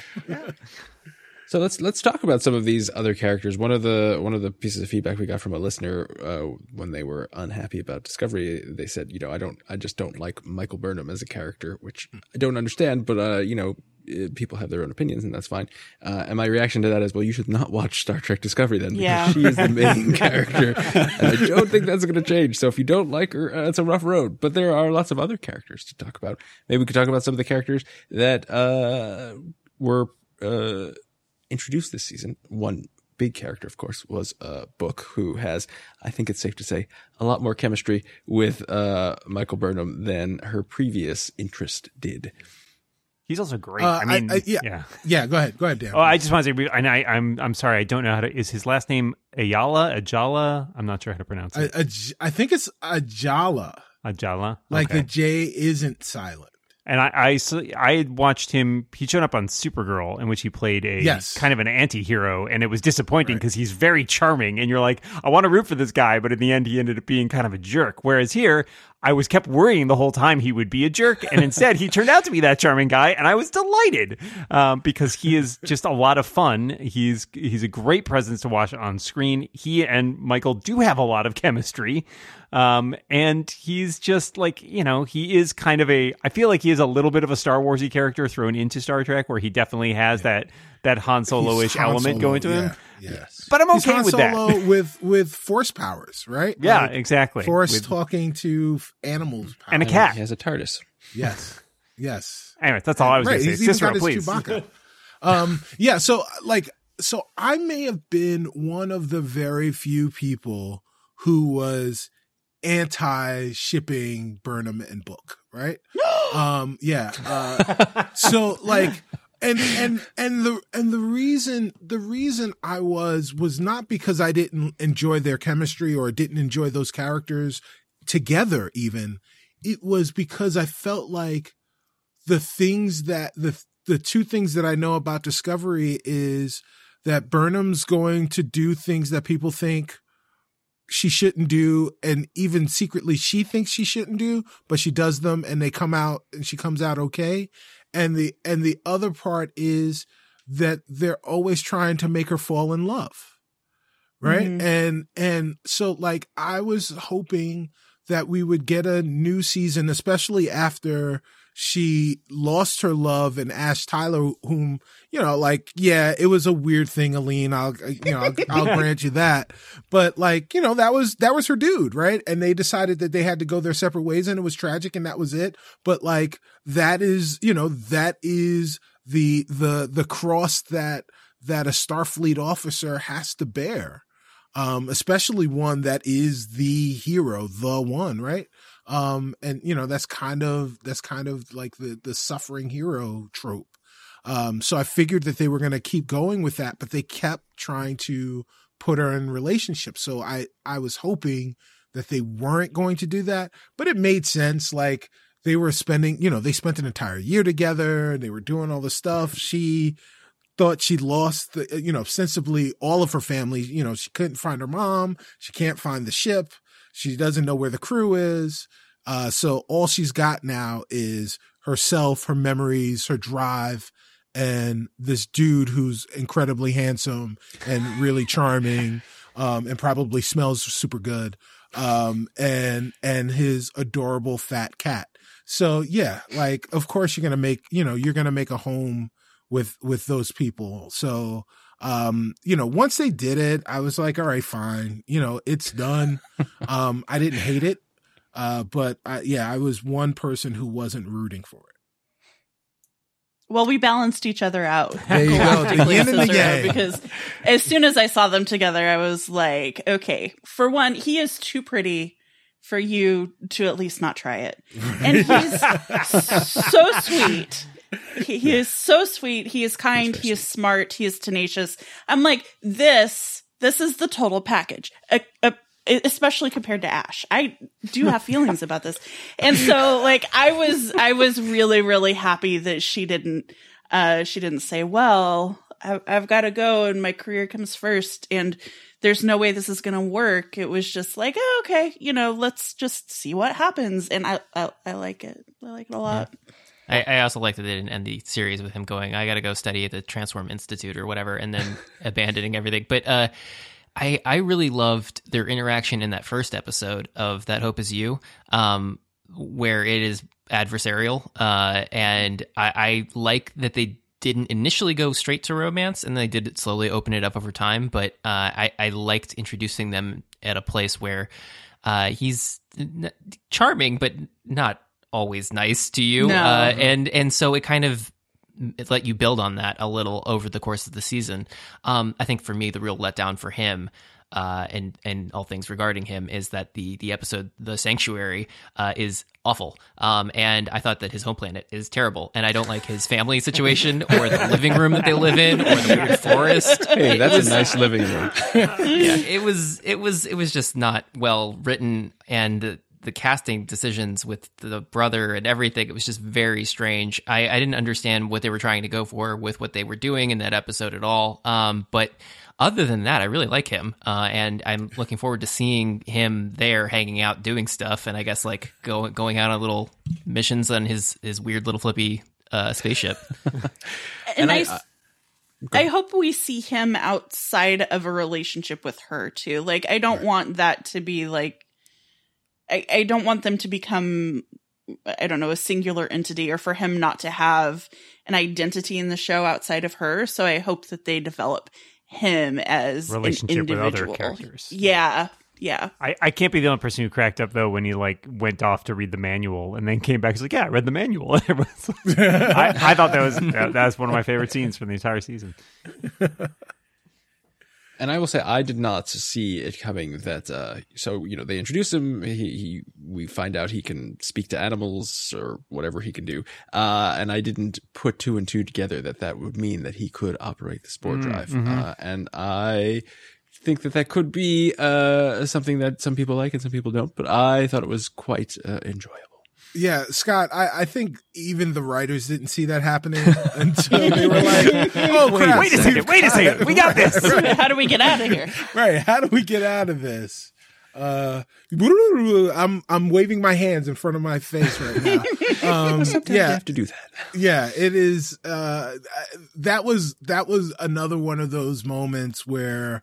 So let's let's talk about some of these other characters. One of the one of the pieces of feedback we got from a listener uh, when they were unhappy about Discovery, they said, you know, I don't, I just don't like Michael Burnham as a character, which I don't understand, but uh, you know, people have their own opinions, and that's fine. Uh, and my reaction to that is, well, you should not watch Star Trek Discovery then, because Yeah. she is the main character, and I don't think that's going to change. So if you don't like her, uh, it's a rough road. But there are lots of other characters to talk about. Maybe we could talk about some of the characters that uh, were. Uh, introduced this season. One big character, of course, was uh, Book, who has, I think it's safe to say, a lot more chemistry with uh, Michael Burnham than her previous interest did. He's also great. Uh, I mean, I- I- yeah. yeah. Yeah, go ahead. Go ahead, Dan. Oh, I just want to say, and I, I'm I'm sorry, I don't know how to. Is his last name Ayala? Ajala? I'm not sure how to pronounce I, it. I, I think it's Ajala. Ajala. Like Okay. the J isn't silent. And I, I, so I had watched him. He showed up on Supergirl, in which he played a Yes. kind of an anti-hero, and it was disappointing because he's very charming, and you're like, I want to root for this guy, but in the end, he ended up being kind of a jerk. Whereas here, I was kept worrying the whole time he would be a jerk, and instead, he turned out to be that charming guy, and I was delighted um, because he is just a lot of fun. He's he's a great presence to watch on screen. He and Michael do have a lot of chemistry. Um, and he's just like, you know, he is kind of a, I feel like he is a little bit of a Star Warsy character thrown into Star Trek, where he definitely has that, that Han Solo-ish He's Han element Solo, going to him. yeah, Yes. But I'm He's okay Han with Solo that. with, with force powers, right? Yeah, Like, exactly. Force With- talking to f- animals. And a powers. cat. He has a TARDIS. Yes. Yes. Anyway, that's all I was Right. going to He's say. even Cicero, got his please. Chewbacca. um, yeah. So like, so I may have been one of the very few people who was anti shipping Burnham and Book, right? um, yeah. Uh, so like, and, and, and the, and the reason, the reason I was, was not because I didn't enjoy their chemistry or didn't enjoy those characters together even. It was because I felt like the things that the, the two things that I know about Discovery is that Burnham's going to do things that people think she shouldn't do, and even secretly she thinks she shouldn't do, but she does them and they come out and she comes out okay. And the and the other part is that they're always trying to make her fall in love. Right? Mhm. And and so like I was hoping that we would get a new season, especially after she lost her love and Ash Tyler, whom, you know, like, yeah, it was a weird thing, Aline. I'll, you know, I'll, I'll grant you that. But like, you know, that was, that was her dude, right? And they decided that they had to go their separate ways, and it was tragic, and that was it. But like, that is, you know, that is the, the, the cross that, that a Starfleet officer has to bear. Um, especially one that is the hero, the one, right? Um, and you know, that's kind of, that's kind of like the, the suffering hero trope. Um, so I figured that they were going to keep going with that, but they kept trying to put her in relationships. So I, I was hoping that they weren't going to do that, but it made sense. Like they were spending, you know, they spent an entire year together and they were doing all this stuff. She thought she'd lost the, you know, ostensibly all of her family. You know, she couldn't find her mom. She can't find the ship. She doesn't know where the crew is. Uh, so all she's got now is herself, her memories, her drive, and this dude who's incredibly handsome and really charming, um, and probably smells super good. Um, and, and his adorable fat cat. So yeah, like, of course you're going to make, you know, you're going to make a home with, with those people. So, um, you know, once they did it, I was like, all right, fine. You know, it's done. um, I didn't hate it. Uh, but I, yeah, I was one person who wasn't rooting for it. Well, we balanced each other out. There you go. The yin and the Cicero, yang. because as soon as I saw them together, I was like, okay, for one, he is too pretty for you to at least not try it. And he's so sweet. He, he is so sweet. He is kind. He is smart. He is tenacious. I'm like, this, this is the total package. A, a, especially compared to Ash. I do have feelings about this. And so like, I was, I was really, really happy that she didn't, Uh, she didn't say, well, I- I've got to go and my career comes first and there's no way this is going to work. It was just like, oh, okay, you know, let's just see what happens. And I, I, I like it. I like it a lot. I, I also like that they didn't end the series with him going, I got to go study at the Transform Institute or whatever, and then abandoning everything. But uh, I, I really loved their interaction in that first episode of That Hope Is You, um, where it is adversarial. Uh, and I, I like that they didn't initially go straight to romance, and they did slowly open it up over time. But uh, I, I liked introducing them at a place where uh, he's n- charming, but not always nice to you. No. Uh, and and so it kind of it let you build on that a little over the course of the season. Um, I think for me, the real letdown for him, uh, and and all things regarding him, is that the the episode The Sanctuary uh, is awful. Um, and I thought that his home planet is terrible, and I don't like his family situation or the living room that they live in or the weird forest. Hey, that's a nice living room. Yeah, it was it was it was just not well written, and the, the casting decisions with the brother and everything, it was just very strange. I, I didn't understand what they were trying to go for with what they were doing in that episode at all. Um, but other than that, I really like him, uh, and I'm looking forward to seeing him there, hanging out, doing stuff, and I guess like go, going out on little missions on his his weird little flippy uh, spaceship. And, And I, I- I, I hope we see him outside of a relationship with her too. Like, I don't want that to be like, I, I don't want them to become, I don't know, a singular entity, or for him not to have an identity in the show outside of her. So I hope that they develop him as Relationship an with other individual. characters. Yeah. Yeah. I, I can't be the only person who cracked up though when he like went off to read the manual and then came back. He's like, "Yeah, I read the manual." Everyone's like- I, I thought that was that, that was one of my favorite scenes from the entire season. And I will say, I did not see it coming that, uh, so, you know, they introduce him, he, he, we find out he can speak to animals or whatever he can do. Uh, and I didn't put two and two together that that would mean that he could operate the spore drive. Mm-hmm. Uh, and I think that that could be, uh, something that some people like and some people don't, but I thought it was quite, uh, enjoyable. Yeah, Scott, I, I think even the writers didn't see that happening until they were like, oh, crap. Wait a second, wait a second, we got this. How do we get out of here? Right. How do we get out of this? Uh, I'm, I'm waving my hands in front of my face right now. Um, Sometimes you yeah, have to do that. yeah, it is, uh, that was, that was another one of those moments where,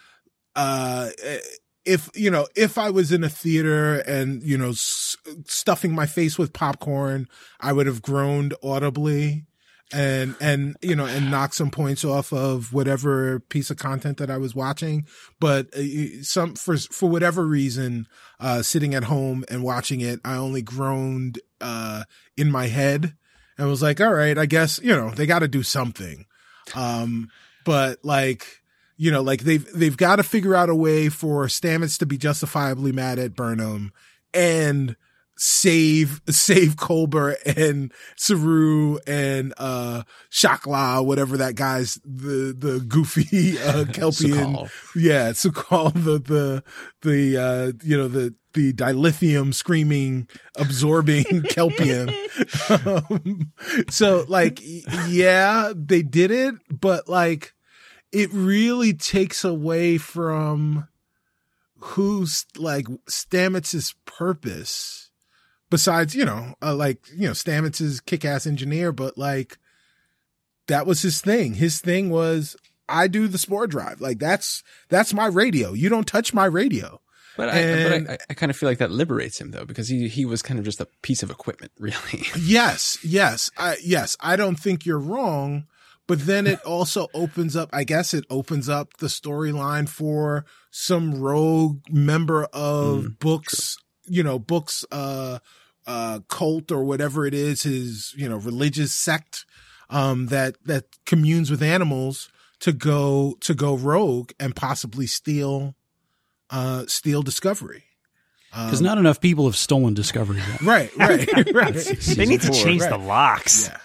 uh, if, you know, if I was in a theater and, you know, s- stuffing my face with popcorn, I would have groaned audibly and, and, you know, and knock some points off of whatever piece of content that I was watching. But uh, some, for, for whatever reason, uh, sitting at home and watching it, I only groaned, uh, in my head and was like, all right, I guess, you know, they got to do something. Um, but like, you know, like they've, they've got to figure out a way for Stamets to be justifiably mad at Burnham and save, save Colbert and Saru and, uh, Shakla, whatever that guy's, the, the goofy, uh, Kelpian. Sukal. Yeah. Sukal, the, the, the, uh, you know, the, the dilithium screaming, absorbing Kelpian. Um, so like, yeah, they did it, but like, it really takes away from who's like Stamets' purpose besides, you know, uh, like, you know, Stamets is kick-ass engineer, but like that was his thing. His thing was, I do the spore drive. Like that's, that's my radio. You don't touch my radio. But, I, And- but I, I kind of feel like that liberates him though, because he, he was kind of just a piece of equipment, really. Yes, yes, I, yes. I don't think you're wrong, but then it also opens up, I guess it opens up the storyline for some rogue member of Mm, Book's, you know, Book's, uh, uh, cult or whatever it is, his, you know, religious sect, um, that, that communes with animals to go, to go rogue and possibly steal, uh, steal Discovery. Because um, not enough people have stolen Discovery yet. Right, right, right. They need to four, change right. the locks. Yeah.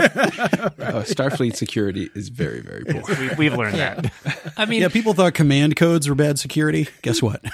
Oh, Starfleet security is very, very poor. we, we've learned that. I mean, Yeah, people thought command codes were bad security. Guess what?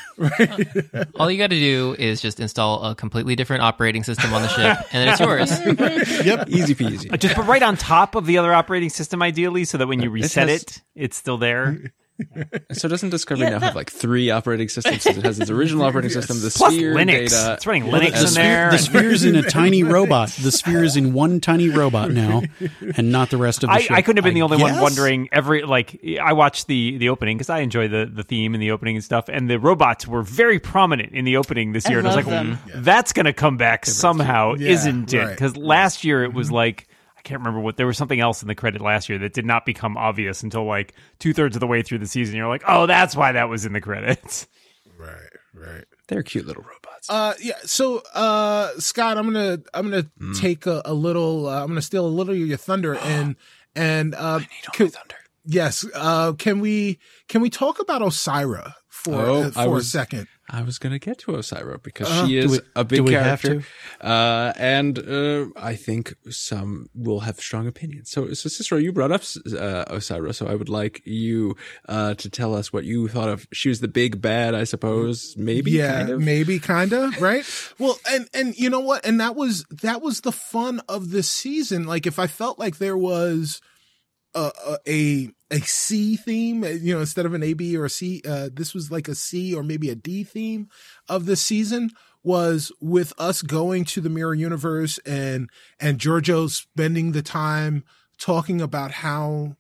all you got to do is just install a completely different operating system on the ship, and then it's yours. Yep, easy peasy. Just put right on top of the other operating system, ideally, so that when you reset has- it, it's still there. So doesn't Discovery Yeah, now that- have like three operating systems? It has its original operating system, the Plus Sphere Linux. data. It's running Well, Linux the in sphere, there. the and- sphere's in a tiny robot. The sphere is in one tiny robot now, and not the rest of the I, ship. I couldn't have been the only one guess? wondering every like I watched the the opening because I enjoy the the theme and the opening and stuff, and the robots were very prominent in the opening this I year. And I was love like, them. well, that's going to come back somehow, Yeah, isn't it? right. Because last year it was like I can't remember what there was something else in the credit last year that did not become obvious until like two thirds of the way through the season. You're like, oh, that's why that was in the credits. Right, right. They're cute little robots. Uh, yeah. So, uh, Scott, I'm gonna, I'm gonna Mm. take a, a little, uh, I'm gonna steal a little of your thunder and, and, uh, I need all can- my thunder. yes, uh, can we, can we talk about Osira for, Oh, uh, for I a was- second? I was going to get to Osira because Uh, she do is we- a big do we have character. Uh, and uh, I think some will have strong opinions. So, so Cicero, you brought up uh, Osira, so I would like you uh, to tell us what you thought of. She was the big bad, I suppose, maybe, yeah, kind of? maybe, kind of, right? Well, and, and you know what? And that was, that was the fun of this season. Like, if I felt like there was a, a, a C theme, you know, instead of an A, B, or a C, uh, this was like a C or maybe a D theme of this season, was with us going to the Mirror Universe and, and Giorgio spending the time talking about how,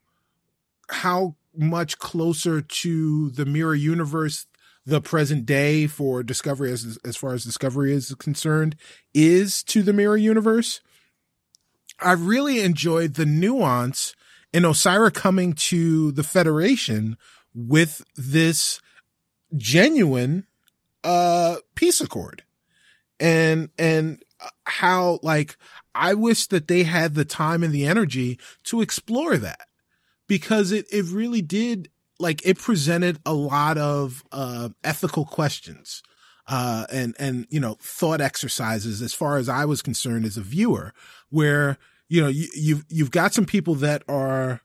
how much closer to the Mirror Universe the present day for Discovery, as, as far as Discovery is concerned, is to the Mirror Universe. I really enjoyed the nuance in Osira coming to the Federation with this genuine uh peace accord. And and how, like, I wish that they had the time and the energy to explore that, because it it really did, like, it presented a lot of uh ethical questions uh and and you know, thought exercises as far as I was concerned as a viewer, where, you know, you, you've, you've got some people that are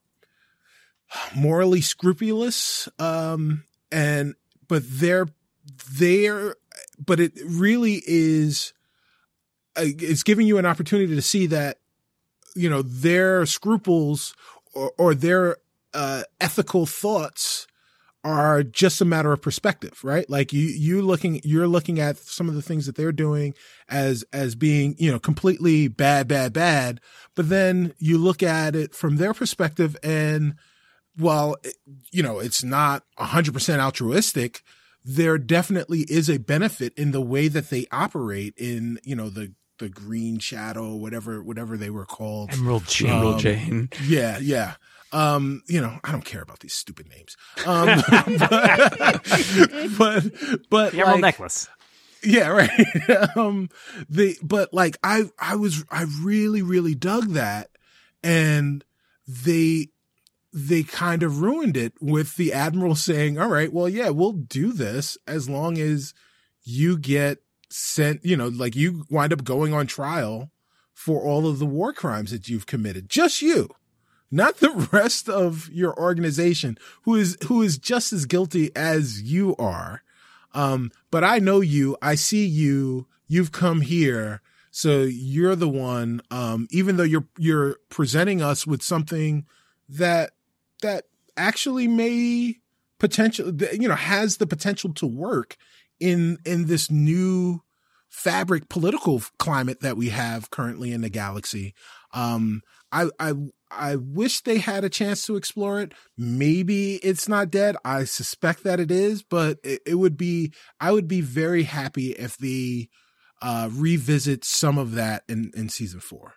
morally scrupulous, um, and, but they're, they're, but it really is, uh, it's giving you an opportunity to see that, you know, their scruples or, or their, uh, ethical thoughts are just a matter of perspective, right? Like you, you looking, you're looking at some of the things that they're doing as, as being, you know, completely bad, bad, bad. But then you look at it from their perspective and, well, you know, it's not a hundred percent altruistic. There definitely is a benefit in the way that they operate in, you know, the, the Green Shadow, whatever, whatever they were called. Emerald Chain. Emerald Um, Jane. Yeah, yeah. Um, you know, I don't care about these stupid names. Um, but, but, but The Emerald like, Necklace. yeah, right. um, the, but like, I, I was, I really, really dug that. And they, they kind of ruined it with the Admiral saying, all right, well, yeah, we'll do this as long as you get sent, you know, like you wind up going on trial for all of the war crimes that you've committed. Just you, not the rest of your organization, who is, who is just as guilty as you are. Um, but I know you, I see you, you've come here. So you're the one, um, even though you're, you're presenting us with something that, that actually may potential, you know, has the potential to work in, in this new fabric political climate that we have currently in the galaxy. Um, I, I, I wish they had a chance to explore it. Maybe it's not dead. I suspect that it is, but it, it would be, I would be very happy if they, uh, revisit some of that in, in season four.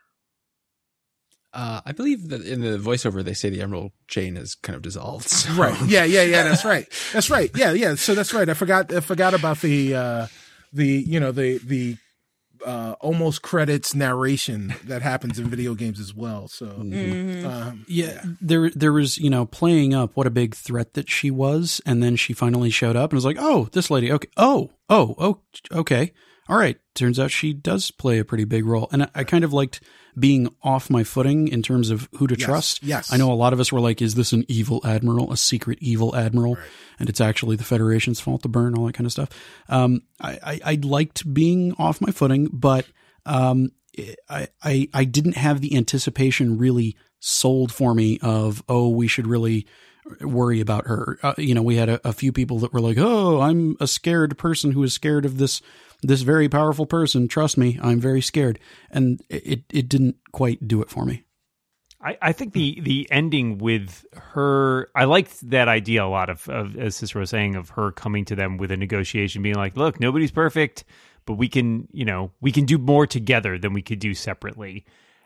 Uh, I believe that in the voiceover, they say the Emerald Chain is kind of dissolved. So. Right. Yeah. Yeah. Yeah. That's right. That's right. Yeah. Yeah. So that's right. I forgot, I forgot about the, uh, the, you know, the, the, uh, almost credits narration that happens in video games as well. So Mm-hmm. um, Yeah, there there was, you know, playing up what a big threat that she was, and then she finally showed up and was like, "Oh, this lady, okay, oh, oh, oh, okay, all right." Turns out she does play a pretty big role, and I, I kind of liked being off my footing in terms of who to Yes, trust. yes. I know a lot of us were like, "Is this an evil admiral, a secret evil admiral?" Right. And it's actually the Federation's fault to burn, all that kind of stuff. Um, I, I, I liked being off my footing, but um, I, I I didn't have the anticipation really sold for me of, oh, we should really worry about her. Uh, you know, we had a, a few people that were like, oh, I'm a scared person who is scared of this this very powerful person. Trust me, I'm very scared. And it it didn't quite do it for me. I, I think the the ending with her, I liked that idea a lot of, of, as Cicero was saying, of her coming to them with a negotiation, being like, look, nobody's perfect, but we can, you know, we can do more together than we could do separately.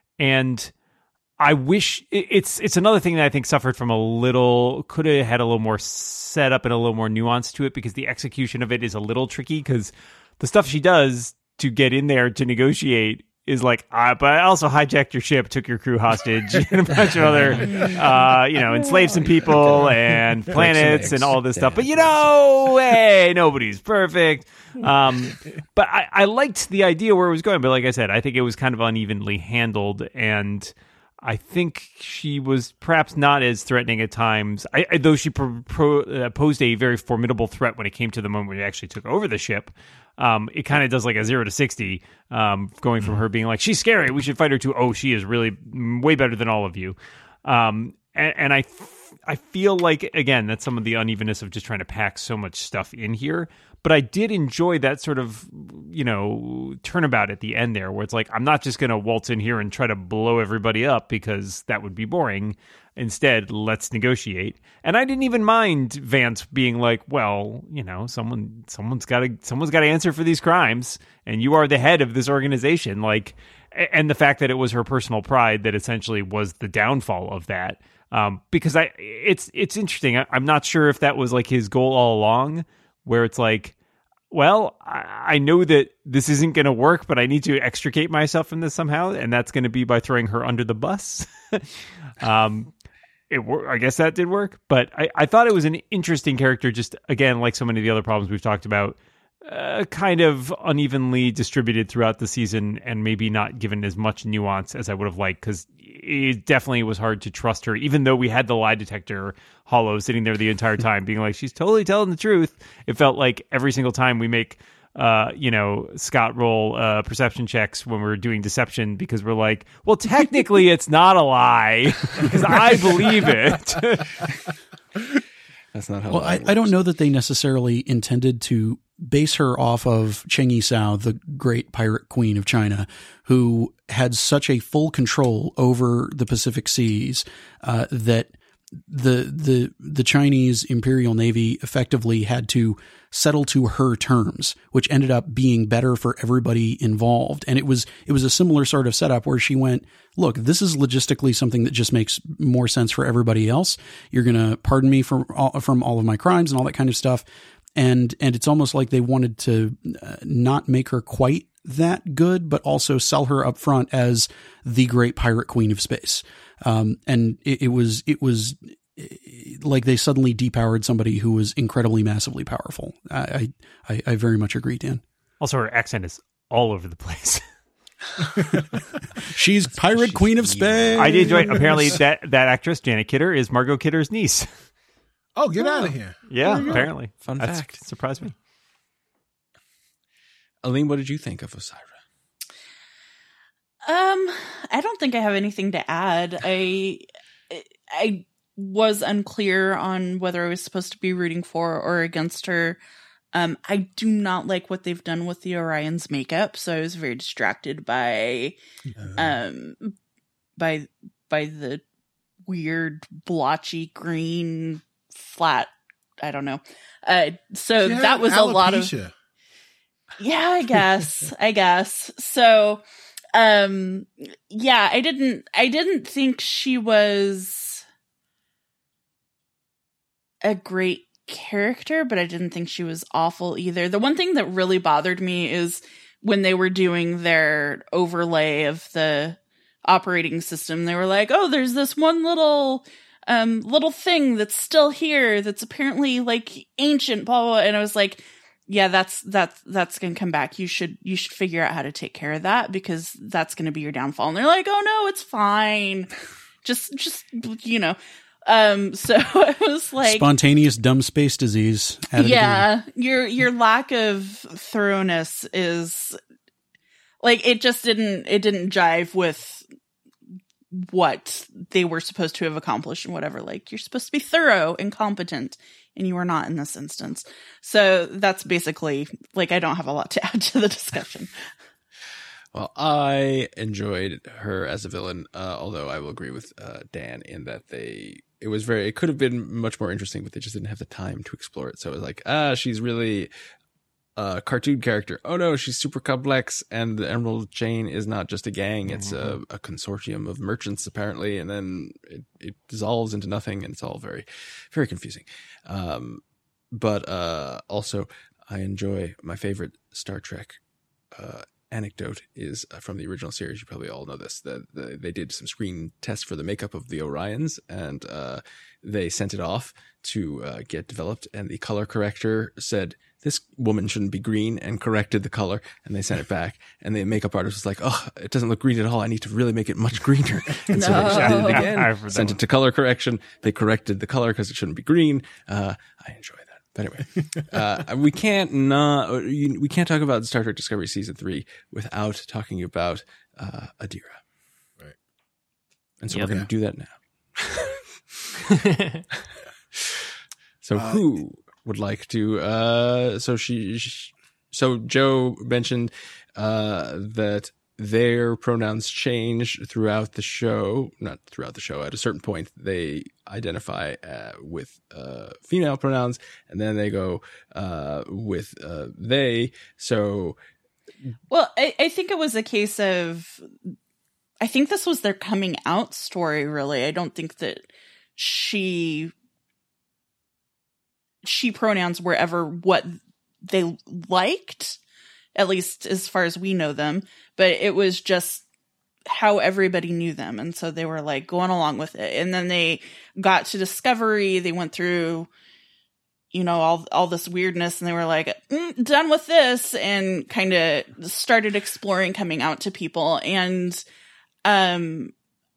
And I wish it, it's it's another thing that I think suffered from a little, could have had a little more setup and a little more nuance to it, because the execution of it is a little tricky, because the stuff she does to get in there to negotiate is like, uh, but I also hijacked your ship, took your crew hostage, and a bunch of other, uh, you know, enslaved some people and planets and all this stuff. But, you know, hey, nobody's perfect. Um, but I, I liked the idea where it was going. But like I said, I think it was kind of unevenly handled. And I think she was perhaps not as threatening at times, I, I, though she pro, pro, uh, posed a very formidable threat when it came to the moment when it actually took over the ship. Um, it kind of does like a zero to sixty, um, going from her being like, she's scary, we should fight her, to, oh, she is really way better than all of you. Um, and, and I, I feel like, again, that's some of the unevenness of just trying to pack so much stuff in here. But I did enjoy that sort of, you know, turnabout at the end there, where it's like, I'm not just going to waltz in here and try to blow everybody up, because that would be boring. Instead, let's negotiate. And I didn't even mind Vance being like, well, you know, someone, someone's got to, someone's got to answer for these crimes, and you are the head of this organization. Like, and the fact that it was her personal pride that essentially was the downfall of that. Um, because I, it's, it's interesting. I, I'm not sure if that was like his goal all along, where it's like, well, I, I know that this isn't going to work, but I need to extricate myself from this somehow. And that's going to be by throwing her under the bus. um, It, I guess that did work, but I, I thought it was an interesting character, just, again, like so many of the other problems we've talked about, uh, kind of unevenly distributed throughout the season, and maybe not given as much nuance as I would have liked, because it definitely was hard to trust her, even though we had the lie detector hollow sitting there the entire time being like, she's totally telling the truth. It felt like every single time we make uh, you know, Scott roll uh, perception checks when we're doing deception, because we're like, well, technically it's not a lie because I believe it. That's not how. Well, I, I don't know that they necessarily intended to base her off of Cheng Yisao, the great pirate queen of China, who had such a full control over the Pacific Seas uh, that the the the Chinese Imperial Navy effectively had to settle to her terms, which ended up being better for everybody involved. And it was it was a similar sort of setup where she went, look, this is logistically something that just makes more sense for everybody else. You're going to pardon me from all, from all of my crimes and all that kind of stuff. And and it's almost like they wanted to uh, not make her quite that good, but also sell her up front as the great pirate queen of space. Um, and it, it was it was like they suddenly depowered somebody who was incredibly, massively powerful. I I, I very much agree, Dan. Also, her accent is all over the place. She's pirate She's queen of space. I did enjoy. Apparently, that that actress Janet Kidder is Margot Kidder's niece. Oh, get oh. out of here! Yeah, apparently. Fun That's fact. Surprised me. Aline, what did you think of Osyraa? Um, I don't think I have anything to add. I I was unclear on whether I was supposed to be rooting for or against her. Um, I do not like what they've done with the Orion's makeup, so I was very distracted by um by by the weird blotchy green flat. I don't know. Uh, so yeah, that was alopecia. a lot of. Yeah, I guess. I guess. So, um, yeah, I didn't, I didn't think she was a great character, but I didn't think she was awful either. The one thing that really bothered me is when they were doing their overlay of the operating system, they were like, oh, there's this one little um little thing that's still here that's apparently like ancient, blah, blah, blah. And I was like, yeah, that's that's that's gonna come back. You should you should figure out how to take care of that, because that's gonna be your downfall. And they're like, oh no, it's fine. Just just you know. Um so I was like, spontaneous dumb space disease. Added yeah, again. your your lack of thoroughness is like, it just didn't it didn't jive with what they were supposed to have accomplished and whatever. Like, you're supposed to be thorough and competent, and you were not in this instance. So that's basically, like, I don't have a lot to add to the discussion. Well, I enjoyed her as a villain, uh, although I will agree with uh, Dan in that they it was very it could have been much more interesting, but they just didn't have the time to explore it. So it was like, ah, she's really a cartoon character. Oh no, she's super complex, and the Emerald Chain is not just a gang; it's mm-hmm. a, a consortium of merchants apparently, and then it, it dissolves into nothing, and it's all very, very confusing. Um, but uh, also, I enjoy my favorite Star Trek Uh, anecdote is from the original series. You probably all know this, that the, they did some screen tests for the makeup of the Orions, and uh, they sent it off to uh, get developed, and the color corrector said, this woman shouldn't be green, and corrected the color, and they sent it back, and the makeup artist was like, oh, it doesn't look green at all. I need to really make it much greener. And no. so they did it again, sent it to color correction. They corrected the color because it shouldn't be green. Uh, I enjoy that. But anyway, uh, we can't not we can't talk about Star Trek Discovery season three without talking about uh, Adira, right? And so Yep. we're going to do that now. So uh, who would like to? Uh, so she, she, so Joe mentioned uh, that their pronouns change throughout the show. Not throughout the show. At a certain point, they identify uh, with uh, female pronouns, and then they go uh, with uh, they. So, well, I, I think it was a case of, I think this was their coming out story, really. I don't think that she, she pronouns were ever what they liked, at least as far as we know them, but it was just how everybody knew them. And so they were like going along with it. And then they got to Discovery. They went through, you know, all, all this weirdness, and they were like, mm, done with this, and kind of started exploring coming out to people. And, um,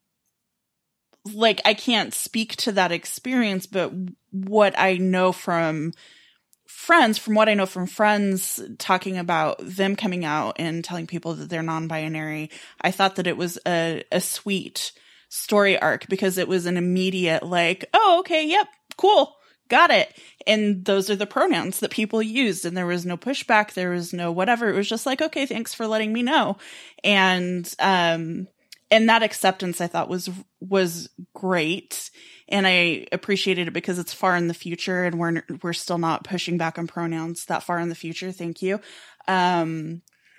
like, I can't speak to that experience, but what I know from friends, from what I know from friends talking about them coming out and telling people that they're non-binary, I thought that it was a, a sweet story arc, because it was an immediate like, oh, okay, yep, cool, got it. And those are the pronouns that people used, and there was no pushback, there was no whatever. It was just like, okay, thanks for letting me know. And, um, and that acceptance I thought was, was great. And I appreciated it because it's far in the future, and we're, we're still not pushing back on pronouns that far in the future. Thank you. Um,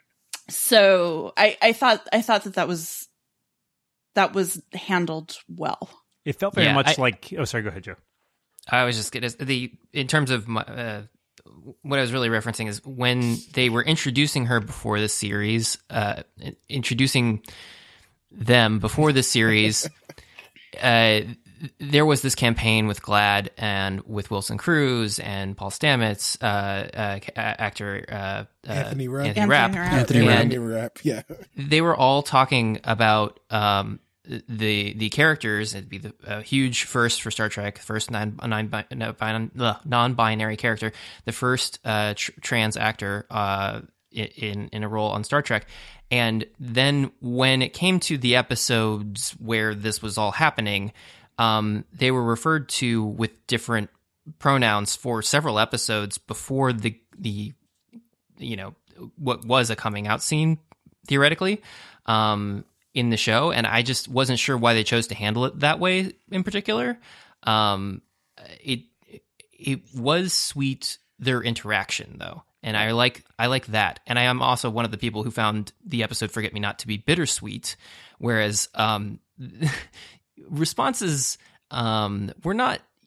so I, I thought, I thought that that was, that was handled well. It felt very Yeah, much I- like, oh, sorry, go ahead, Joe. I was just gonna the in terms of my, uh, what I was really referencing is when they were introducing her before the series, uh, introducing them before the series. uh, there was this campaign with GLAAD and with Wilson Cruz and Paul Stamets, uh, uh, actor uh, Anthony uh, Rapp. Anthony Rapp. Anthony Rapp. Anthony And- Rapp. Anthony Rapp, yeah. They were all talking about um, the the characters. It'd be the uh, huge first for Star Trek, first non non non binary character, the first uh, tr- trans actor uh, in in a role on Star Trek. And then when it came to the episodes where this was all happening, um, they were referred to with different pronouns for several episodes before the the you know what was a coming out scene theoretically um, in the show, and I just wasn't sure why they chose to handle it that way in particular. Um, it it was sweet, their interaction though, and I like I like that, and I am also one of the people who found the episode "Forget Me Not" to be bittersweet, whereas um, responses um, were not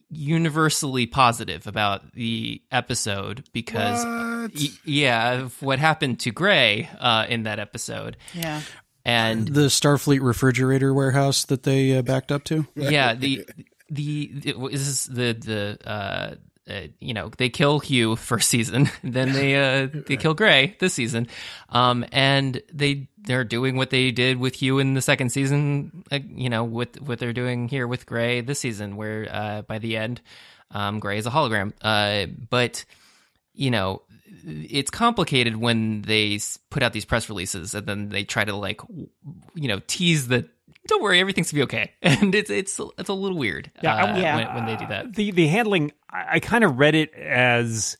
universally positive about the episode because, What? y- yeah, of what happened to Gray uh, in that episode. Yeah. And The Starfleet refrigerator warehouse that they uh, backed up to. yeah, the the, the this is the the uh, uh, you know, they kill Hugh first season, then they uh, they kill Gray this season, um, and they they're doing what they did with Hugh in the second season, uh, you know, with what they're doing here with Gray this season, where uh, by the end, um, Gray is a hologram, uh, but you know. It's complicated when they s- put out these press releases and then they try to like, w- you know, tease that. Don't worry, everything's gonna be okay, and it's it's it's a little weird. Yeah, I- uh, yeah. When, when they do that. The the handling, I, I kind of read it as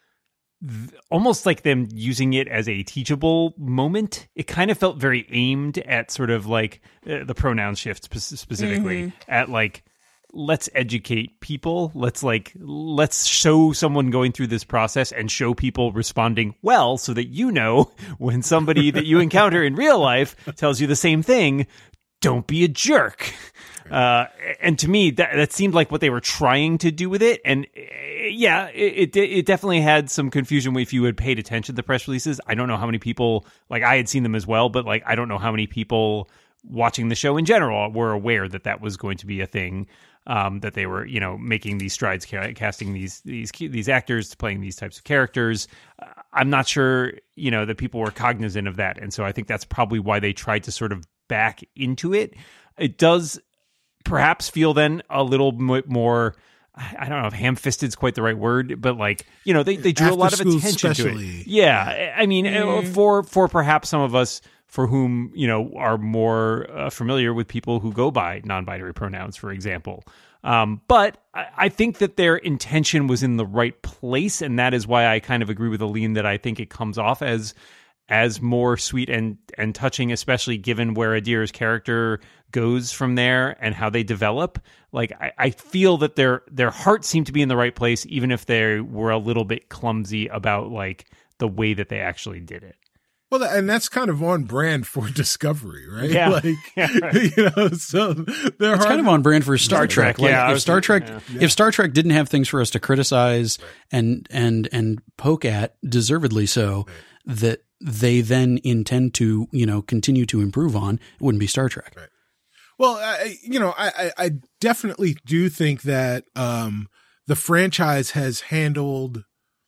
th- almost like them using it as a teachable moment. It kind of felt very aimed at sort of like uh, the pronoun shift spe- specifically at like, let's educate people. Let's like, let's show someone going through this process and show people responding well so that you know when somebody that you encounter in real life tells you the same thing, don't be a jerk. Uh, and to me, that, that seemed like what they were trying to do with it. And uh, yeah, it, it it definitely had some confusion if you had paid attention to the press releases. I don't know how many people, like I had seen them as well, but like I don't know how many people watching the show in general were aware that that was going to be a thing. Um, that they were, you know, making these strides, ca- casting these these these actors, playing these types of characters. Uh, I'm not sure, you know, that people were cognizant of that, and so I think that's probably why they tried to sort of back into it. It does perhaps feel then a little bit more. I don't know if ham-fisted is quite the right word, but like, you know, they, they drew After a lot of school attention to specially. it. Yeah, I mean, mm. for for perhaps some of us for whom, you know, are more uh, familiar with people who go by non-binary pronouns, for example. Um, but I, I think that their intention was in the right place, and that is why I kind of agree with Aline that I think it comes off as as more sweet and and touching, especially given where Adira's character goes from there and how they develop. Like I, I feel that their their heart seemed to be in the right place, even if they were a little bit clumsy about like the way that they actually did it. Well, and that's kind of on brand for Discovery, right? Yeah. Like, Yeah, right. you know, so they're It's hard- kind of on brand for Star Trek. Like, yeah, I if was Star thinking, Trek, yeah. if Star Trek didn't have things for us to criticize and and and poke at, deservedly so, that they then intend to, you know, continue to improve on, it wouldn't be Star Trek. Right. Well, I, you know, I, I I definitely do think that um, the franchise has handled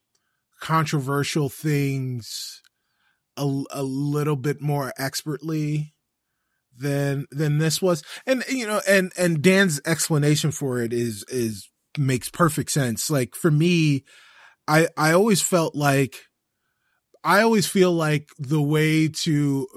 controversial things a, a little bit more expertly than than this was, and you know, and and Dan's explanation for it is is makes perfect sense. Like for me, I I always felt like I always feel like the way to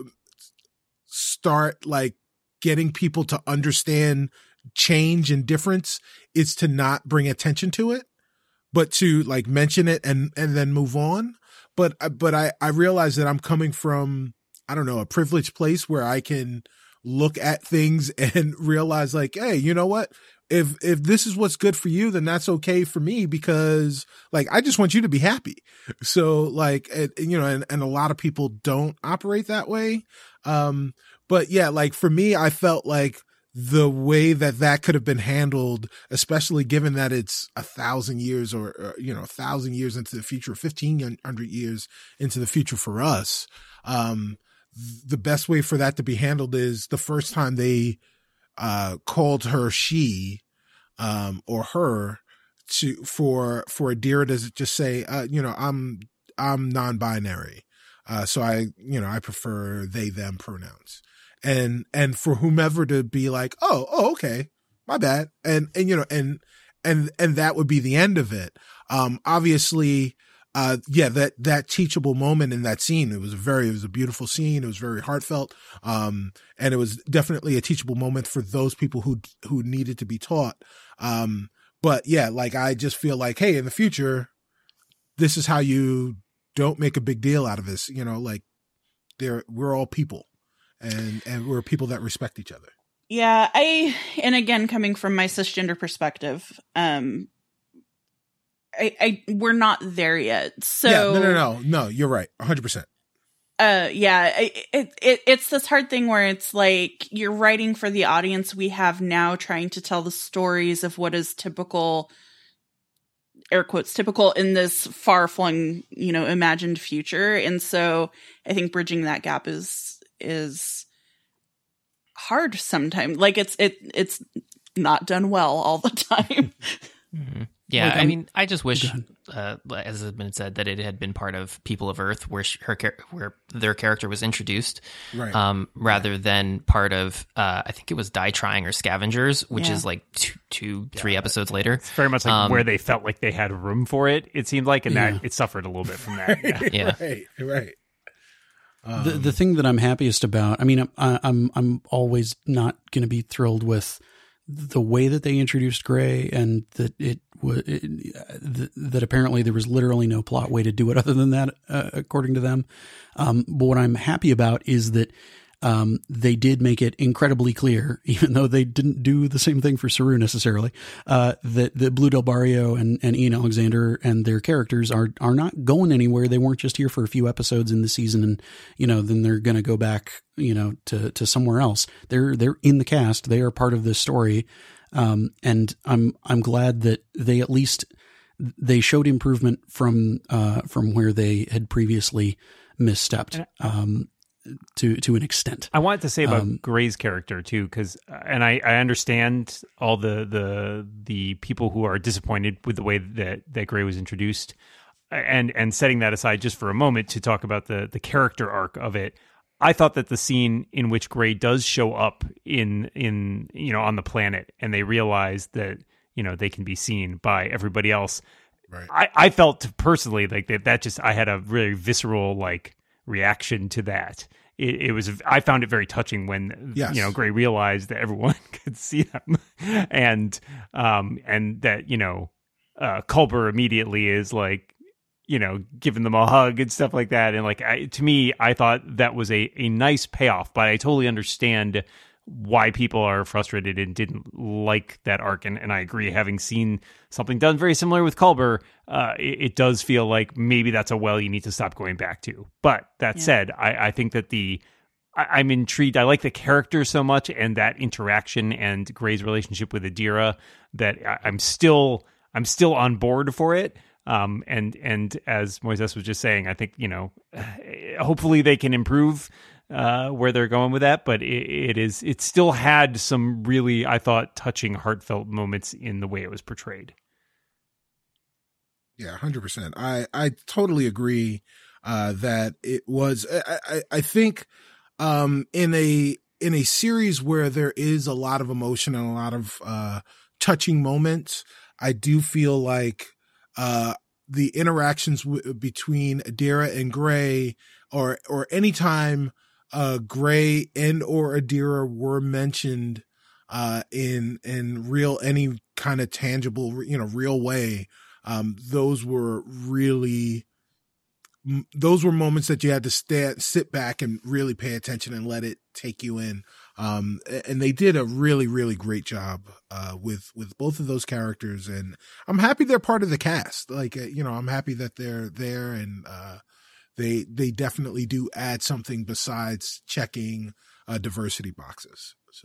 start like getting people to understand change and difference is to not bring attention to it, but to like mention it and, and then move on. But, but I, I realize that I'm coming from, I don't know, a privileged place where I can look at things and realize like, hey, you know what? If, if this is what's good for you, then that's okay for me because like, I just want you to be happy. So like, it, you know, and, and a lot of people don't operate that way. Um, but yeah, like for me, I felt like the way that that could have been handled, especially given that it's a thousand years or, or you know, a thousand years into the future, fifteen hundred years into the future for us. Um, the best way for that to be handled is the first time they, uh, called her she, um, or her to, for, for Adira to just say, uh, you know, I'm, I'm non-binary. Uh, so I, you know, I prefer they, them pronouns. And, and for whomever to be like, oh, oh, okay, my bad. And, and, you know, and, and, and that would be the end of it. Um, obviously, uh, yeah, that, that teachable moment in that scene, it was a very, it was a beautiful scene. It was very heartfelt. Um, and it was definitely a teachable moment for those people who, who needed to be taught. Um, but yeah, like, I just feel like, hey, in the future, this is how you don't make a big deal out of this. You know, like they're, we're all people. And, and we're people that respect each other. Yeah, I, and again, coming from my cisgender perspective, um, I, I, we're not there yet. So, yeah, no, no, no, no, you're right. A hundred percent. Uh, yeah, it, it, it it's this hard thing where it's like you're writing for the audience we have now, trying to tell the stories of what is typical, air quotes, typical in this far flung, you know, imagined future. And so I think bridging that gap is, is hard sometimes. Like it's, it, it's not done well all the time. Mm-hmm. Yeah, Like, I I'm- mean, I just wish, uh, as has been said, that it had been part of People of Earth, where sh- her char- where their character was introduced, Right. um, rather than part of, uh, I think it was Die Trying or Scavengers, which Yeah. is like two, two three episodes later. It's very much like Um, where they felt like they had room for it. It seemed like, and Yeah. that it suffered a little bit from that. Yeah. Yeah. Right. Right. Um, the the thing that I'm happiest about, I mean, I'm I'm I'm always not going to be thrilled with the way that they introduced Gray, and that it was that apparently there was literally no plot way to do it other than that, uh, according to them. Um, but what I'm happy about is that um, they did make it incredibly clear, even though they didn't do the same thing for Saru necessarily, uh, that, that Blue Del Barrio and, and Ian Alexander and their characters are, are not going anywhere. They weren't just here for a few episodes in the season and, you know, then they're going to go back, you know, to, to somewhere else. They're, they're in the cast. They are part of this story. Um, and I'm, I'm glad that they at least, they showed improvement from, uh, from where they had previously misstepped. Um, to to an extent. I wanted to say about Um, Gray's character too, because and I, I understand all the, the the people who are disappointed with the way that, that Gray was introduced, and and setting that aside just for a moment to talk about the the character arc of it. I thought that the scene in which Gray does show up in in you know on the planet and they realize that you know they can be seen by everybody else. Right. I, I felt personally like that that just I had a really visceral like reaction to that. It, it was I found it very touching when Yes. you know Gray realized that everyone could see them, and um and that you know uh, Culber immediately is like you know giving them a hug and stuff like that, and like I, to me I thought that was a a nice payoff, but I totally understand why people are frustrated and didn't like that arc. And, and I agree, having seen something done very similar with Culber, uh, it, it does feel like maybe that's a well you need to stop going back to. But that Yeah. said, I, I think that the I, I'm intrigued. I like the character so much and that interaction and Gray's relationship with Adira that I, I'm still I'm still on board for it. Um, and and as Moises was just saying, I think you know, hopefully they can improve uh, where they're going with that. But it, it is it still had some really, I thought, touching, heartfelt moments in the way it was portrayed. Yeah, one hundred percent. I, I totally agree uh, that it was, I, I, I think um, in a, in a series where there is a lot of emotion and a lot of uh, touching moments, I do feel like uh, the interactions w- between Adira and Gray, or, or anytime uh, Gray and or Adira were mentioned uh, in, in real, any kind of tangible, you know, real way, Um, those were really, m- those were moments that you had to stand, sit back and really pay attention and let it take you in. Um, a- and they did a really, really great job, uh, with, with both of those characters. And I'm happy they're part of the cast. Like, uh, you know, I'm happy that they're there, and, uh, they, they definitely do add something besides checking, uh, diversity boxes. So.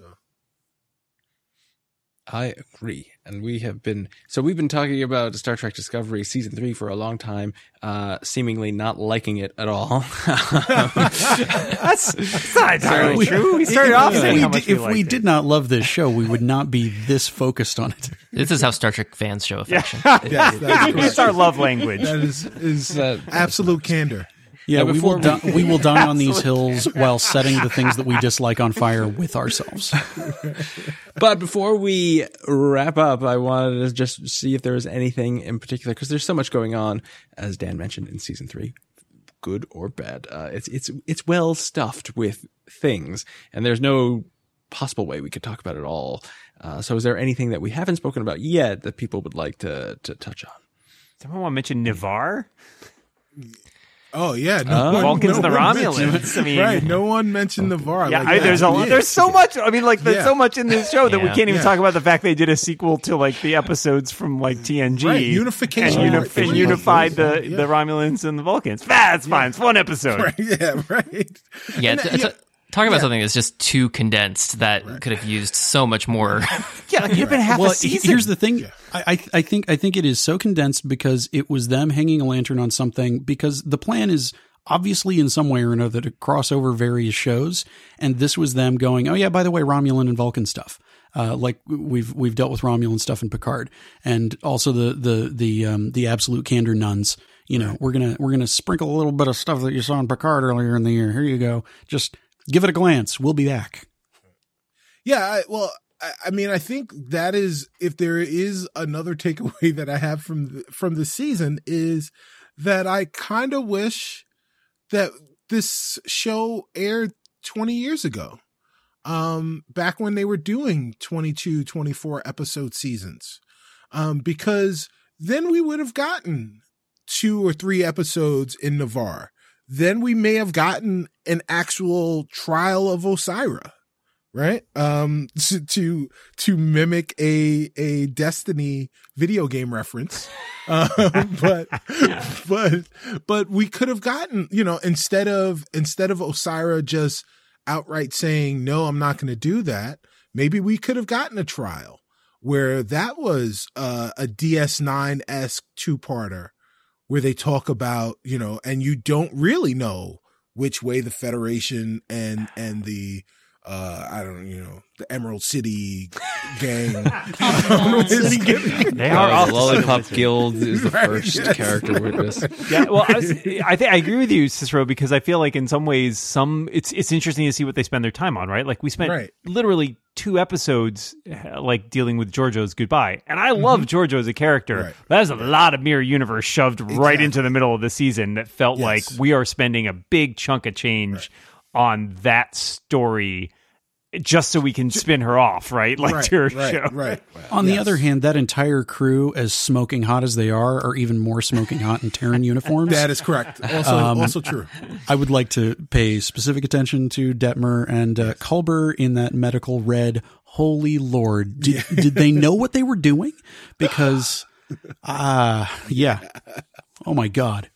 I agree. And we have been, so we've been talking about Star Trek Discovery season three for a long time, uh, seemingly not liking it at all. That's, that's not entirely So- true. We started off if saying we, how did, much we if we liked did it. not love this show, we would not be this focused on it. This is how Star Trek fans show affection. Yes, that's correct. It's our love language. That is, is Uh, absolute candor. Yeah, Now, we before will die, we will die on these hills while setting the things that we dislike on fire with ourselves. But before we wrap up, I wanted to just see if there was anything in particular, because there's so much going on, as Dan mentioned, in season three, good or bad. Uh, it's it's it's well stuffed with things, and there's no possible way we could talk about it all. Uh, so, is there anything that we haven't spoken about yet that people would like to to touch on? Someone want to mention Nivar? Oh yeah, no Oh. one, Vulcans no and the one Romulans. mentioned- I mean- right? No one mentioned Navarre. Yeah, like, I, there's a yeah. there's so much. I mean, like there's Yeah. so much in this show that we Yeah. can't even Yeah. talk about the fact they did a sequel to like the episodes from like T N G, Right, unification and, uni- part three. and unified the Yeah. the Romulans and the Vulcans. Ah, it's fine. It's one episode. Right, yeah, right. Yeah, And, t- uh, t- yeah. talking about Yeah. something that's just too condensed that could have used so much more. Yeah, like, you've been half Well, a he- season. here's the thing. I, I I think I think it is so condensed because it was them hanging a lantern on something. Because the plan is obviously in some way or another to cross over various shows, and this was them going, oh yeah, by the way, Romulan and Vulcan stuff. Uh, like we've we've dealt with Romulan stuff in Picard, and also the the the um, the absolute candor nuns. You know, we're gonna we're gonna sprinkle a little bit of stuff that you saw in Picard earlier in the year. Here you go. Just give it a glance. We'll be back. Yeah, I, well, I, I mean, I think that is, if there is another takeaway that I have from the, from the season, is that I kind of wish that this show aired twenty years ago, um, back when they were doing twenty-two, twenty-four episode seasons, um, because then we would have gotten two or three episodes in Navarre. Then we may have gotten an actual trial of Osira. Right. Um, to, to, to mimic a, a Destiny video game reference. Um, but, but, but we could have gotten, you know, instead of, instead of Osira just outright saying, no, I'm not going to do that. Maybe we could have gotten a trial where that was uh, a D S nine-esque two-parter where they talk about, you know, and you don't really know which way the Federation and, and the, Uh, I don't, you know, the Emerald City gang. They Uh, are off the to Lollipop some- Guild is the Right, first yes. character witness. Yeah, well, I, was, I think I agree with you, Cicero, because I feel like in some ways, some it's it's interesting to see what they spend their time on, right? Like we spent Right. literally two episodes uh, like dealing with Giorgio's goodbye, and I love Giorgio as a character. Right. That is a lot of Mirror Universe shoved right Exactly. into the middle of the season. That felt Yes. like we are spending a big chunk of change on that story. Just so we can spin her off, right? Like right, to her right, show. right. On the Yes. other hand, that entire crew, as smoking hot as they are, are even more smoking hot in Terran uniforms. That is correct. Also, Um, also true. I would like to pay specific attention to Detmer and uh, Culber in that medical red. Holy Lord. Did, did they know what they were doing? Because, ah, uh, yeah. Oh my God.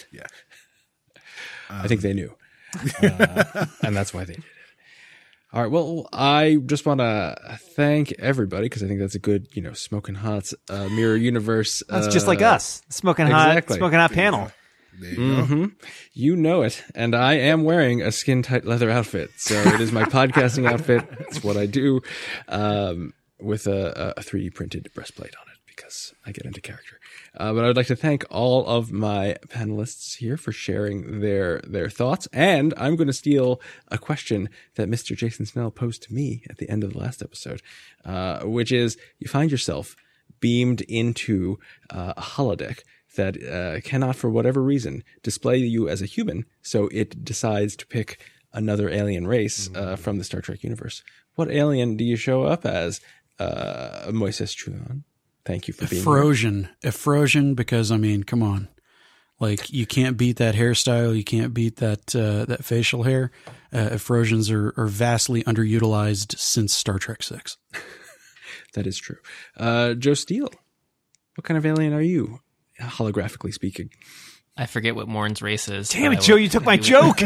I think they knew. Uh, and that's why they did it. All right. Well, I just want to thank everybody because I think that's a good, you know, smoking hot uh, Mirror Universe. That's uh, just like us, smoking hot, exactly. smoking hot panel. There you go. Mm-hmm. You know it. And I am wearing a skin tight leather outfit. So it is my podcasting outfit. It's what I do um, with a, a three D printed breastplate on it because I get into character. Uh, but I would like to thank all of my panelists here for sharing their their thoughts. And I'm going to steal a question that Mister Jason Snell posed to me at the end of the last episode, uh, which is you find yourself beamed into uh, a holodeck that uh, cannot, for whatever reason, display you as a human. So it decides to pick another alien race uh, from the Star Trek universe. What alien do you show up as, uh, Moises Truon? Thank you for being here. Efrosion. Efrosion, because, I mean, come on. Like, you can't beat that hairstyle. You can't beat that uh, that facial hair. Uh, Efrosians are, are vastly underutilized since Star Trek six. That is true. Uh, Joe Steele, what kind of alien are you, holographically speaking? I forget what Morn's race is. Damn but it, I Joe! will- You took my I will- joke.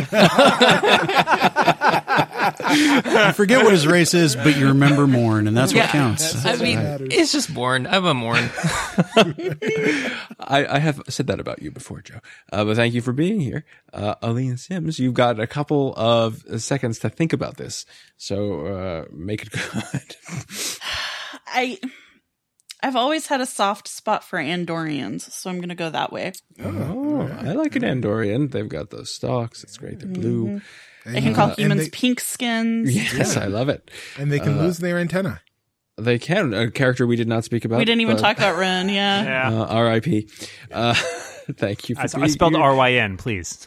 I forget what his race is, but you remember Morn, and that's what Yeah. counts. I mean, it's just Morn. I'm a Morn. I, I have said that about you before, Joe. Uh, but thank you for being here. Uh, Aline Sims, you've got a couple of seconds to think about this. So uh, make it good. I I've always had a soft spot for Andorians, so I'm going to go that way. Oh, I like an Andorian. They've got those stalks. It's great. They're blue. They can call and humans they- pink skins. Yes, I love it. And they can lose their antennae. They can. A character we did not speak about. We didn't even but, talk about Ren, yeah. Yeah, Uh, R I P Uh, thank you for I, being I spelled here. R Y N. Please.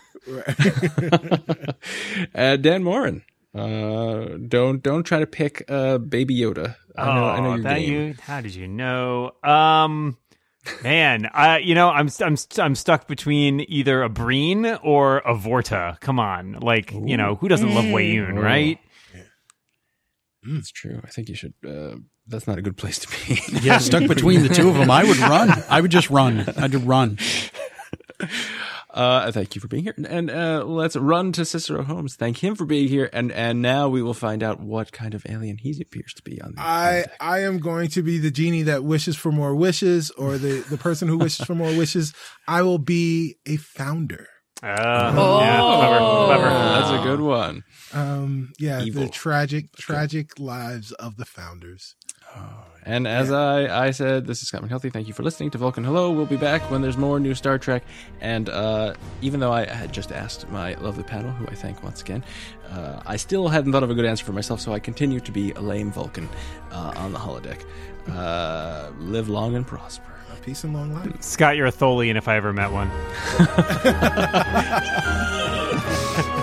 uh, Dan Morin. Uh, don't don't try to pick uh, Baby Yoda. I know, I know Oh, your that game. you? How did you know? Um, Man, I you know I'm I'm I'm stuck between either a Breen or a Vorta. Come on, like Ooh. you know who doesn't mm. love Weyoun, right? Mm. That's true. I think you should. Uh, that's not a good place to be. Yeah, stuck between the two of them, I would run. I would just run. I'd run. Uh, thank you for being here, and uh, let's run to Cicero Holmes. Thank him for being here, and and now we will find out what kind of alien he appears to be on the. I I am going to be the genie that wishes for more wishes, or the the person who wishes for more wishes. I will be a founder. Uh, oh, yeah, clever, clever. That's a good one. Um, yeah, Evil. the tragic, tragic lives of the founders. Oh, and as yeah. I, I said, this is Scott McNulty. Thank you for listening to Vulcan Hello. We'll be back when there's more new Star Trek. And uh, even though I had just asked my lovely panel, who I thank once again, uh, I still hadn't thought of a good answer for myself, so I continue to be a lame Vulcan uh, on the holodeck. Uh, live long and prosper. Peace and long life. Scott, you're a Tholian if I ever met one.